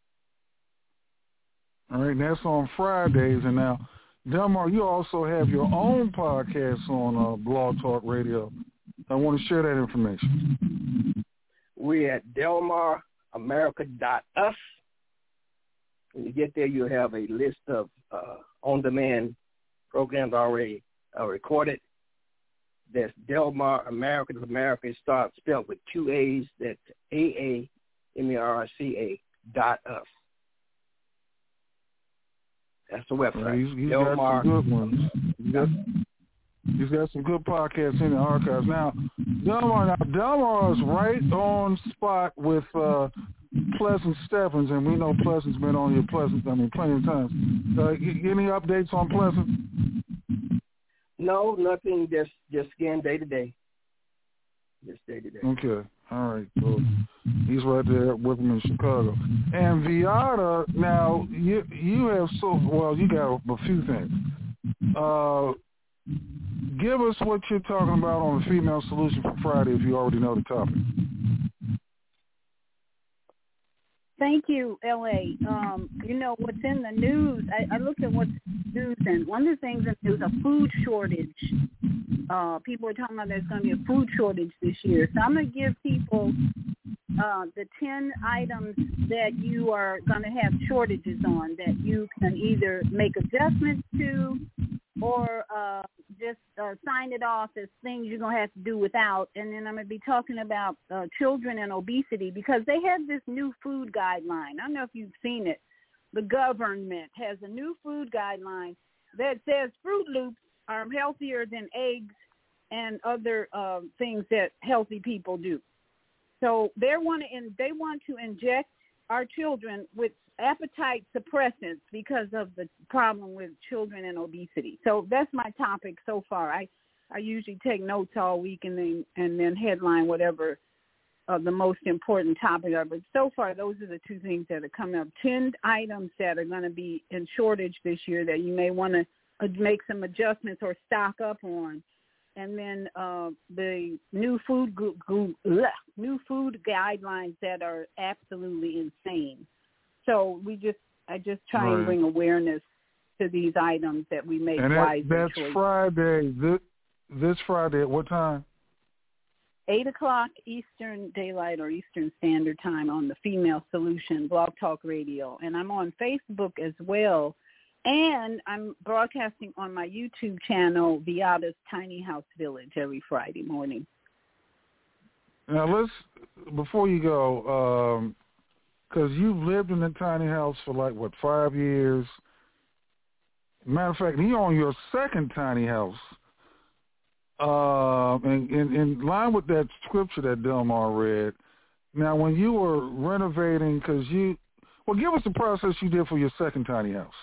All right, and that's on Fridays. And now, Delmar, you also have your own podcast on Blog Talk Radio. I want to share that information. We're at DelmarAmerica.us. When you get there, you'll have a list of on-demand programs already recorded. That's Delmar America. America is spelled with two A's. That's AAMERCA.us. That's the website. He's got some good ones. He's got some good podcasts in the archives. Now, Delmar is right on spot with Pleasant Stephens, and we know Pleasant's been on here plenty of times. Any updates on Pleasant? No, nothing. Just again, day to day. Just day to day. Okay. All right. Well, he's right there with him in Chicago. And Viata, now you have you got a few things. Give us what you're talking about on the Female Solution for Friday if you already know the topic. Thank you, L.A. What's in the news, I looked at what's in the news, and one of the things in the news, a food shortage. People are talking about there's going to be a food shortage this year. So I'm going to give people the 10 items that you are going to have shortages on that you can either make adjustments to or just sign it off as things you're going to have to do without. And then I'm going to be talking about children and obesity because they have this new food guideline. I don't know if you've seen it. The government has a new food guideline that says Fruit Loops are healthier than eggs and other things that healthy people do. So they want to inject our children with appetite suppressants because of the problem with children and obesity. So that's my topic so far. I usually take notes all week and then headline whatever the most important topic are. But so far, those are the two things that are coming up. 10 items that are going to be in shortage this year that you may want to make some adjustments or stock up on. And then the new food guidelines that are absolutely insane. So I just try and bring awareness to these items that we make wise choices. That's Friday. This Friday at what time? 8 o'clock Eastern Daylight or Eastern Standard Time on the Female Solution Blog Talk Radio. And I'm on Facebook as well. And I'm broadcasting on my YouTube channel, Viata's Tiny House Village, every Friday morning. Now, before you go, because you've lived in a tiny house for 5 years. Matter of fact, you're on your second tiny house. And in line with that scripture that Delmar read, now when you were renovating, give us the process you did for your second tiny house.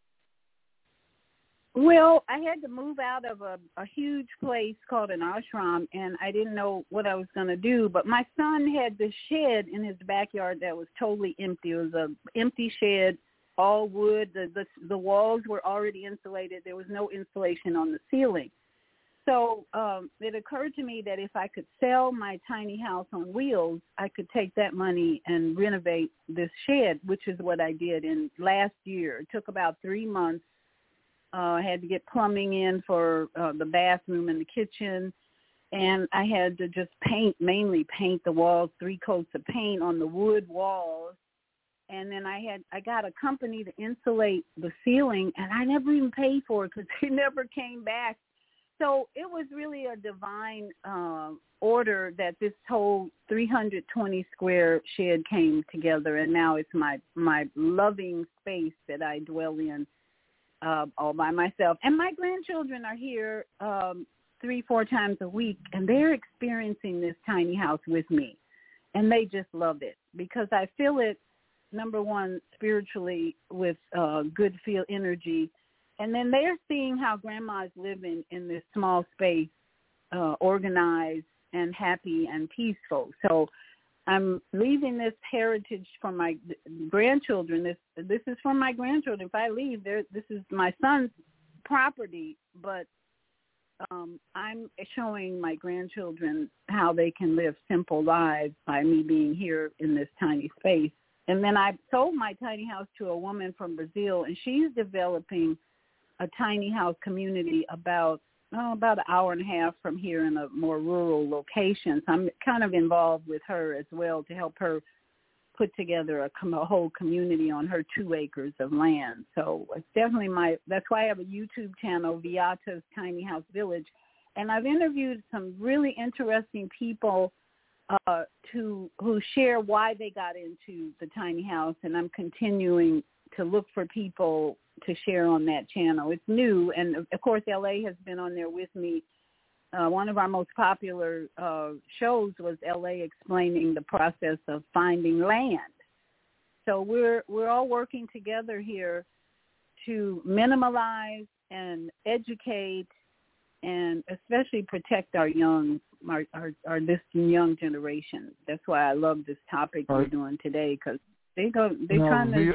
Well, I had to move out of a huge place called an ashram, and I didn't know what I was going to do. But my son had this shed in his backyard that was totally empty. It was an empty shed, all wood. The walls were already insulated. There was no insulation on the ceiling. So it occurred to me that if I could sell my tiny house on wheels, I could take that money and renovate this shed, which is what I did in last year. It took about 3 months. I had to get plumbing in for the bathroom and the kitchen, and I had to just mainly paint the walls, 3 coats of paint on the wood walls. And then I got a company to insulate the ceiling, and I never even paid for it because they never came back. So it was really a divine order that this whole 320 square shed came together, and now it's my loving space that I dwell in. All by myself. And my grandchildren are here 3-4 times a week, and they're experiencing this tiny house with me. And they just love it because I feel it, number one, spiritually with good feel energy. And then they're seeing how grandma's living in this small space, organized and happy and peaceful. So I'm leaving this heritage for my grandchildren. This is for my grandchildren. If I leave, this is my son's property, but I'm showing my grandchildren how they can live simple lives by me being here in this tiny space. And then I sold my tiny house to a woman from Brazil, and she's developing a tiny house community about an hour and a half from here in a more rural location. So I'm kind of involved with her as well to help her put together a whole community on her 2 acres of land. So it's definitely that's why I have a YouTube channel, Viata's Tiny House Village. And I've interviewed some really interesting people who share why they got into the tiny house, and I'm continuing to look for people to share on that channel. It's new, and of course LA has been on there with me one of our most popular shows was LA explaining the process of finding land. So we're all working together here to minimalize and educate and especially protect our young this young generation. That's why I love this topic we're doing today, because they're trying to.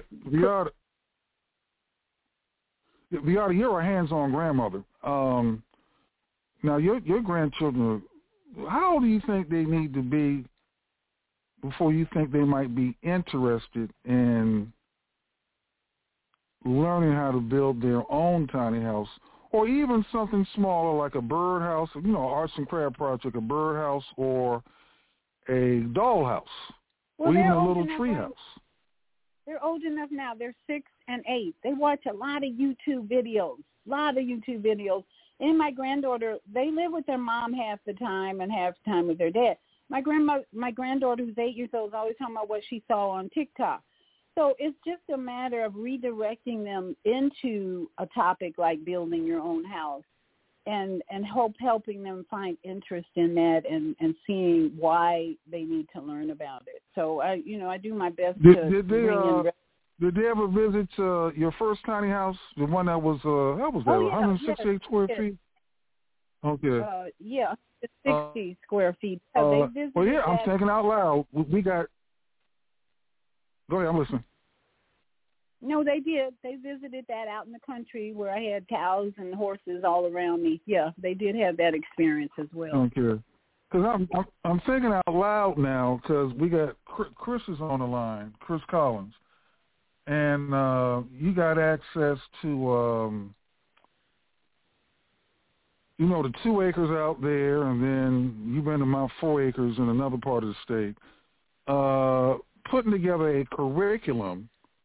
Viyahta, you're a hands-on grandmother. Now your grandchildren, how old do you think they need to be before you think they might be interested in learning how to build their own tiny house, or even something smaller like a birdhouse, arts and craft project, a birdhouse or a dollhouse, or even a little tree house? They're old enough now. They're 6 and 8. They watch a lot of YouTube videos. And my granddaughter, they live with their mom half the time and half the time with their dad. My granddaughter, who's 8 years old, is always talking about what she saw on TikTok. So it's just a matter of redirecting them into a topic like building your own house, and helping them find interest in that and seeing why they need to learn about it. So I do my best to bring in. Did they ever visit your first tiny house, the one that was 168 square feet? Okay. 60 square feet. I'm thinking out loud. We got. Go ahead, I'm listening. No, they did. They visited that out in the country where I had cows and horses all around me. Yeah, they did have that experience as well. Okay. Because I'm thinking out loud now, because we got Chris is on the line, Chris Collins, and you got access to the 2 acres out there, and then you've been to Mount 4 acres in another part of the state, putting together a curriculum,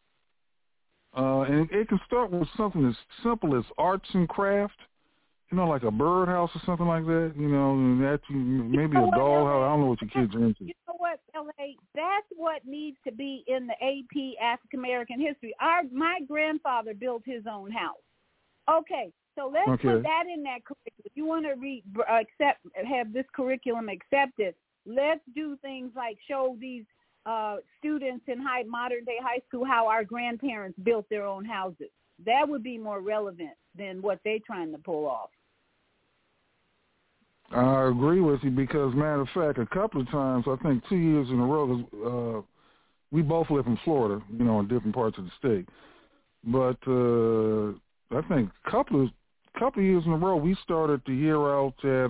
and it can start with something as simple as arts and craft, like a birdhouse or something like that, and that maybe a dollhouse. I don't know what your kids are into. You know what, L.A., that's what needs to be in the AP African American history. My grandfather built his own house. Okay. So let's put that in that curriculum. If you want to have this curriculum accepted, let's do things like show these students in modern-day high school how our grandparents built their own houses. That would be more relevant than what they're trying to pull off. I agree with you because, matter of fact, a couple of times, I think 2 years in a row, we both live in Florida, in different parts of the state. But I think a couple of years in a row, we started the year out at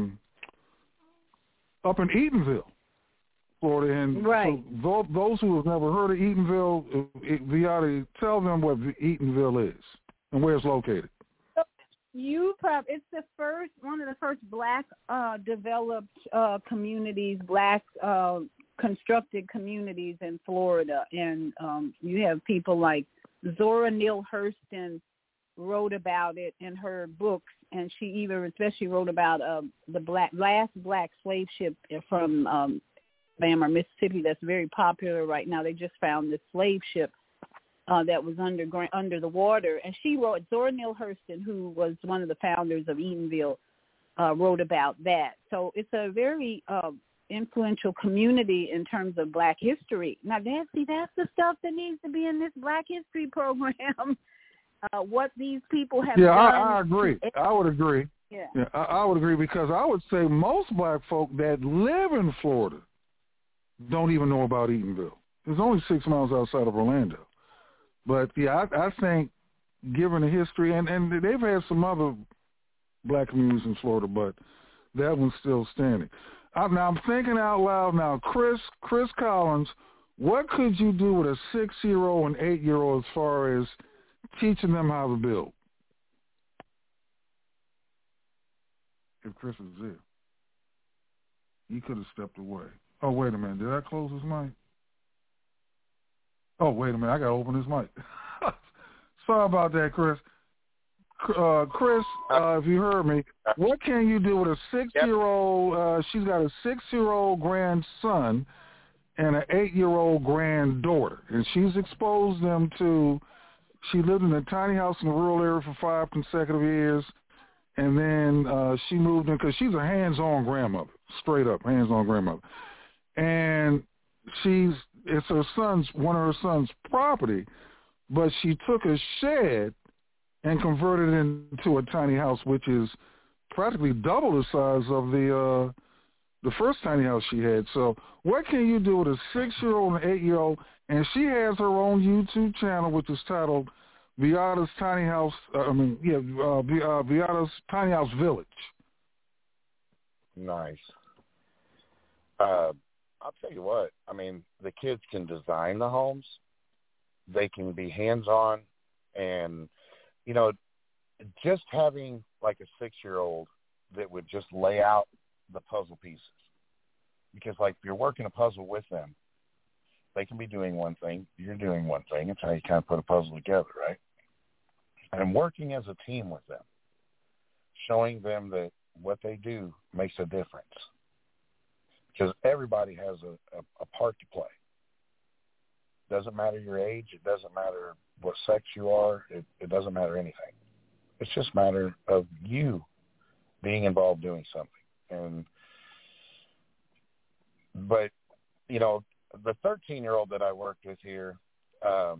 up in Eatonville, Florida. And so those who have never heard of Eatonville, Viyahta, tell them what Eatonville is and where it's located. It's one of the first black developed communities, black constructed communities in Florida, and you have people like Zora Neale Hurston wrote about it in her books, and she even especially wrote about the last black slave ship from Alabama or Mississippi that's very popular right now. They just found this slave ship that was under the water, and she wrote. Zora Neale Hurston, who was one of the founders of Eatonville, wrote about that. So it's a very influential community in terms of black history. Now, that's the stuff that needs to be in this Black History program. What these people have done. Yeah, I agree. I would agree. Yeah, I would agree because I would say most black folk that live in Florida don't even know about Eatonville. It's only 6 miles outside of Orlando. But, yeah, I think given the history, and they've had some other black communities in Florida, but that one's still standing. Now, I'm thinking out loud now, Chris Collins, what could you do with a 6-year-old and 8-year-old as far as teaching them how to build? If Chris was there, he could have stepped away. Oh, wait a minute. Did I close his mic? Oh, wait a minute. I got to open his mic. Sorry about that, Chris. Chris, if you heard me, what can you do with a 6-year-old? She's got a 6-year-old grandson and an 8-year-old granddaughter, and she's exposed them to. She lived in a tiny house in a rural area for 5 consecutive years, And then she moved in because she's a hands-on grandmother, straight up hands-on grandmother. And it's one of her son's property, but she took a shed and converted it into a tiny house, which is practically double the size of the first tiny house she had. So what can you do with a 6-year-old and 8-year-old? And she has her own YouTube channel, which is titled Viada's Tiny House. Viada's Tiny House Village. Nice. I'll tell you what. I mean, the kids can design the homes. They can be hands-on, and just having like a 6-year-old that would just lay out the puzzle pieces. Because like if you're working a puzzle with them, they can be doing one thing, you're doing one thing. It's how you kind of put a puzzle together, right? And working as a team with them, showing them that what they do makes a difference. Because everybody has a part to play. Doesn't matter your age. It doesn't matter what sex you are. It doesn't matter anything. It's just a matter of you being involved doing something. But the 13-year-old that I worked with here, I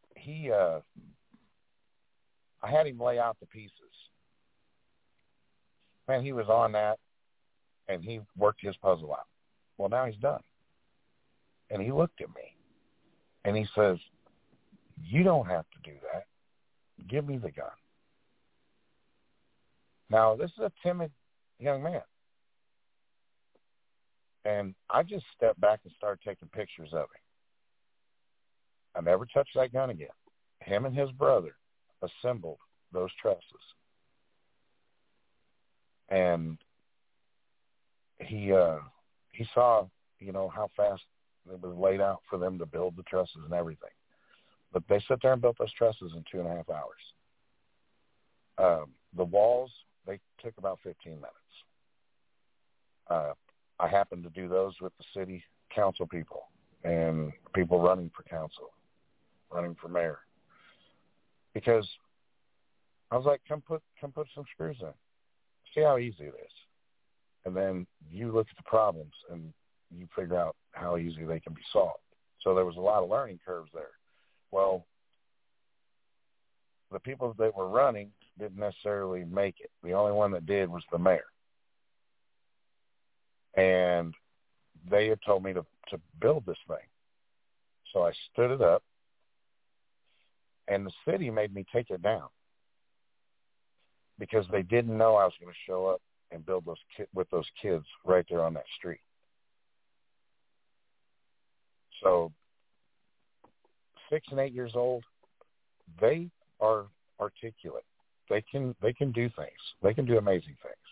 had him lay out the pieces. Man, he was on that, and he worked his puzzle out. Well, now he's done. And he looked at me, and he says, "You don't have to do that. Give me the gun." Now, this is a timid young man. And I just stepped back and started taking pictures of him. I never touched that gun again. Him and his brother assembled those trusses. And he saw, how fast it was laid out for them to build the trusses and everything. But they sat there and built those trusses in 2.5 hours. The walls, they took about 15 minutes. I happened to do those with the city council people and people running for council, running for mayor. Because I was like, come put some screws in. See how easy it is. And then you look at the problems and you figure out how easy they can be solved. So there was a lot of learning curves there. Well, the people that were running didn't necessarily make it. The only one that did was the mayor. And they had told me to build this thing. So I stood it up, and the city made me take it down because they didn't know I was going to show up and build with those kids right there on that street. So 6 and 8 years old, they are articulate. They can do things. They can do amazing things.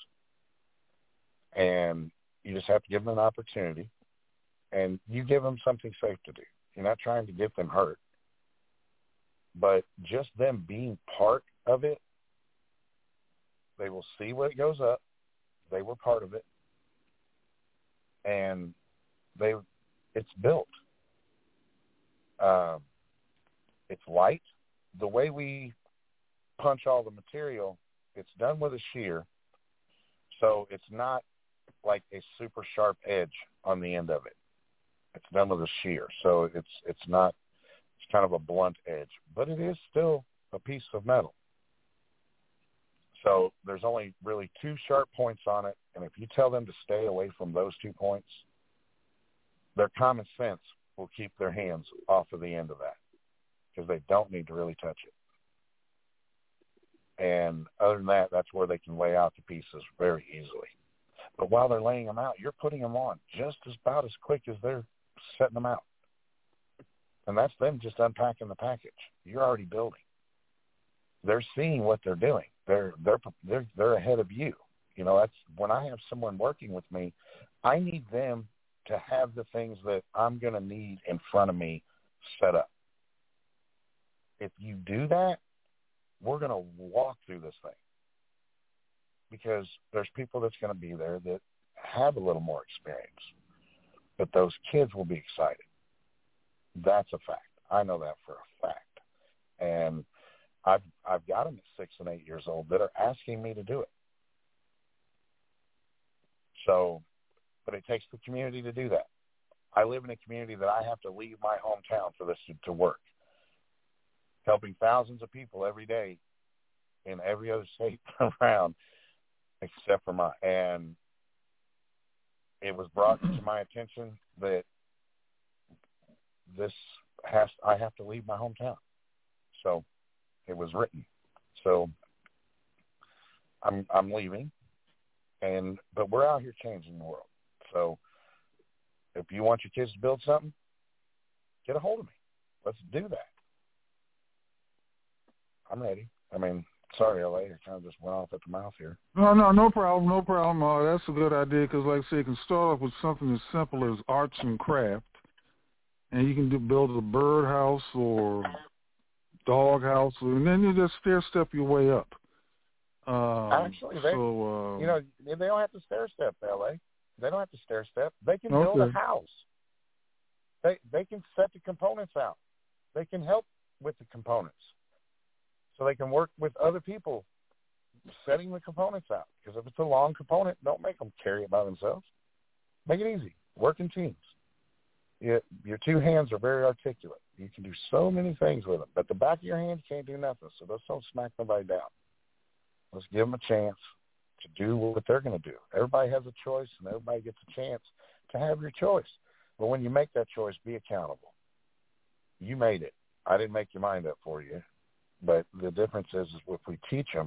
And you just have to give them an opportunity, and you give them something safe to do. You're not trying to get them hurt, but just them being part of it, they will see what goes up. They were part of it, and it's built. It's light. The way we punch all the material, it's done with a shear, so it's not like a super sharp edge on the end of it. It's done with a shear, so it's kind of a blunt edge, but it is still a piece of metal. So there's only really 2 sharp points on it, and if you tell them to stay away from those 2 points, their common sense will keep their hands off of the end of that because they don't need to really touch it. And other than that, that's where they can lay out the pieces very easily. But while they're laying them out, you're putting them on just about as quick as they're setting them out. And that's them just unpacking the package. You're already building. They're seeing what they're doing. They're ahead of you. That's when I have someone working with me, I need them to have the things that I'm going to need in front of me set up. If you do that, we're going to walk through this thing. Because there's people that's going to be there that have a little more experience. But those kids will be excited. That's a fact. I know that for a fact. And I've got them at 6 and 8 years old that are asking me to do it. So, but it takes the community to do that. I live in a community that I have to leave my hometown for this to work, helping thousands of people every day in every other state around except for mine. And it was brought to my attention that I have to leave my hometown. So it was written. So I'm leaving, but we're out here changing the world. So if you want your kids to build something, get a hold of me. Let's do that. I'm ready. I mean, sorry, LA, I kind of just went off at the mouth here. No problem. That's a good idea because, like I say, you can start off with something as simple as arts and craft, and you can build a birdhouse or dog house, and then you just stair-step your way up. Actually, they don't have to stair-step, LA. They don't have to stair-step. They can build a house. They can set the components out. They can help with the components. So they can work with other people setting the components out. Because if it's a long component, don't make them carry it by themselves. Make it easy. Work in teams. Your two hands are very articulate. You can do so many things with them. But the back of your hand, you can't do nothing. So let's don't smack nobody down. Let's give them a chance to do what they're going to do. Everybody has a choice, and everybody gets a chance to have your choice. But when you make that choice, be accountable. You made it. I didn't make your mind up for you. But the difference is if we teach them,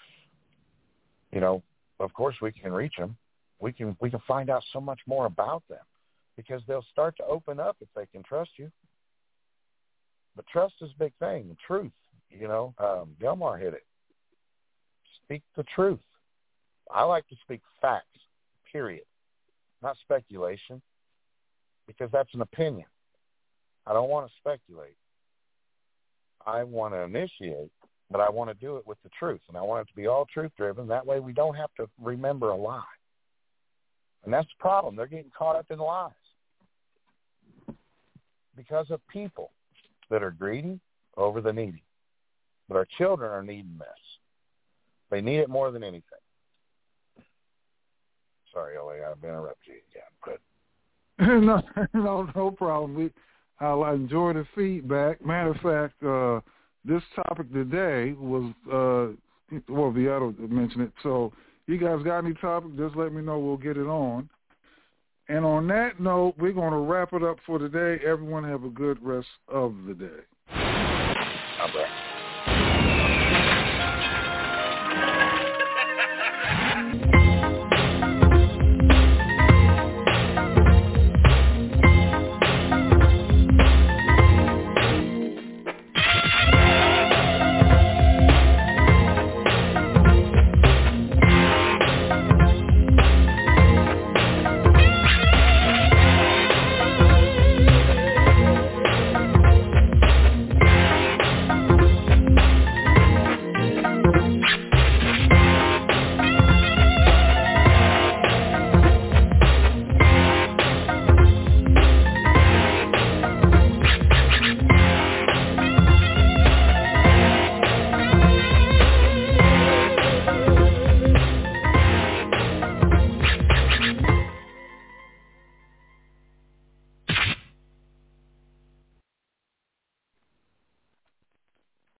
of course we can reach them. We can find out so much more about them because they'll start to open up if they can trust you. But trust is a big thing. Truth, Delmar hit it. Speak the truth. I like to speak facts, period, not speculation, because that's an opinion. I don't want to speculate. I want to initiate, but I want to do it with the truth, and I want it to be all truth-driven. That way we don't have to remember a lie. And that's the problem. They're getting caught up in lies because of people that are greedy over the needy. But our children are needing this. They need it more than anything. Sorry, LA, I've interrupted you again. But no problem. I enjoy the feedback. Matter of fact, this topic today was, Vieto mentioned it. So you guys got any topic, just let me know. We'll get it on. And on that note, we're going to wrap it up for today. Everyone have a good rest of the day. I'm back.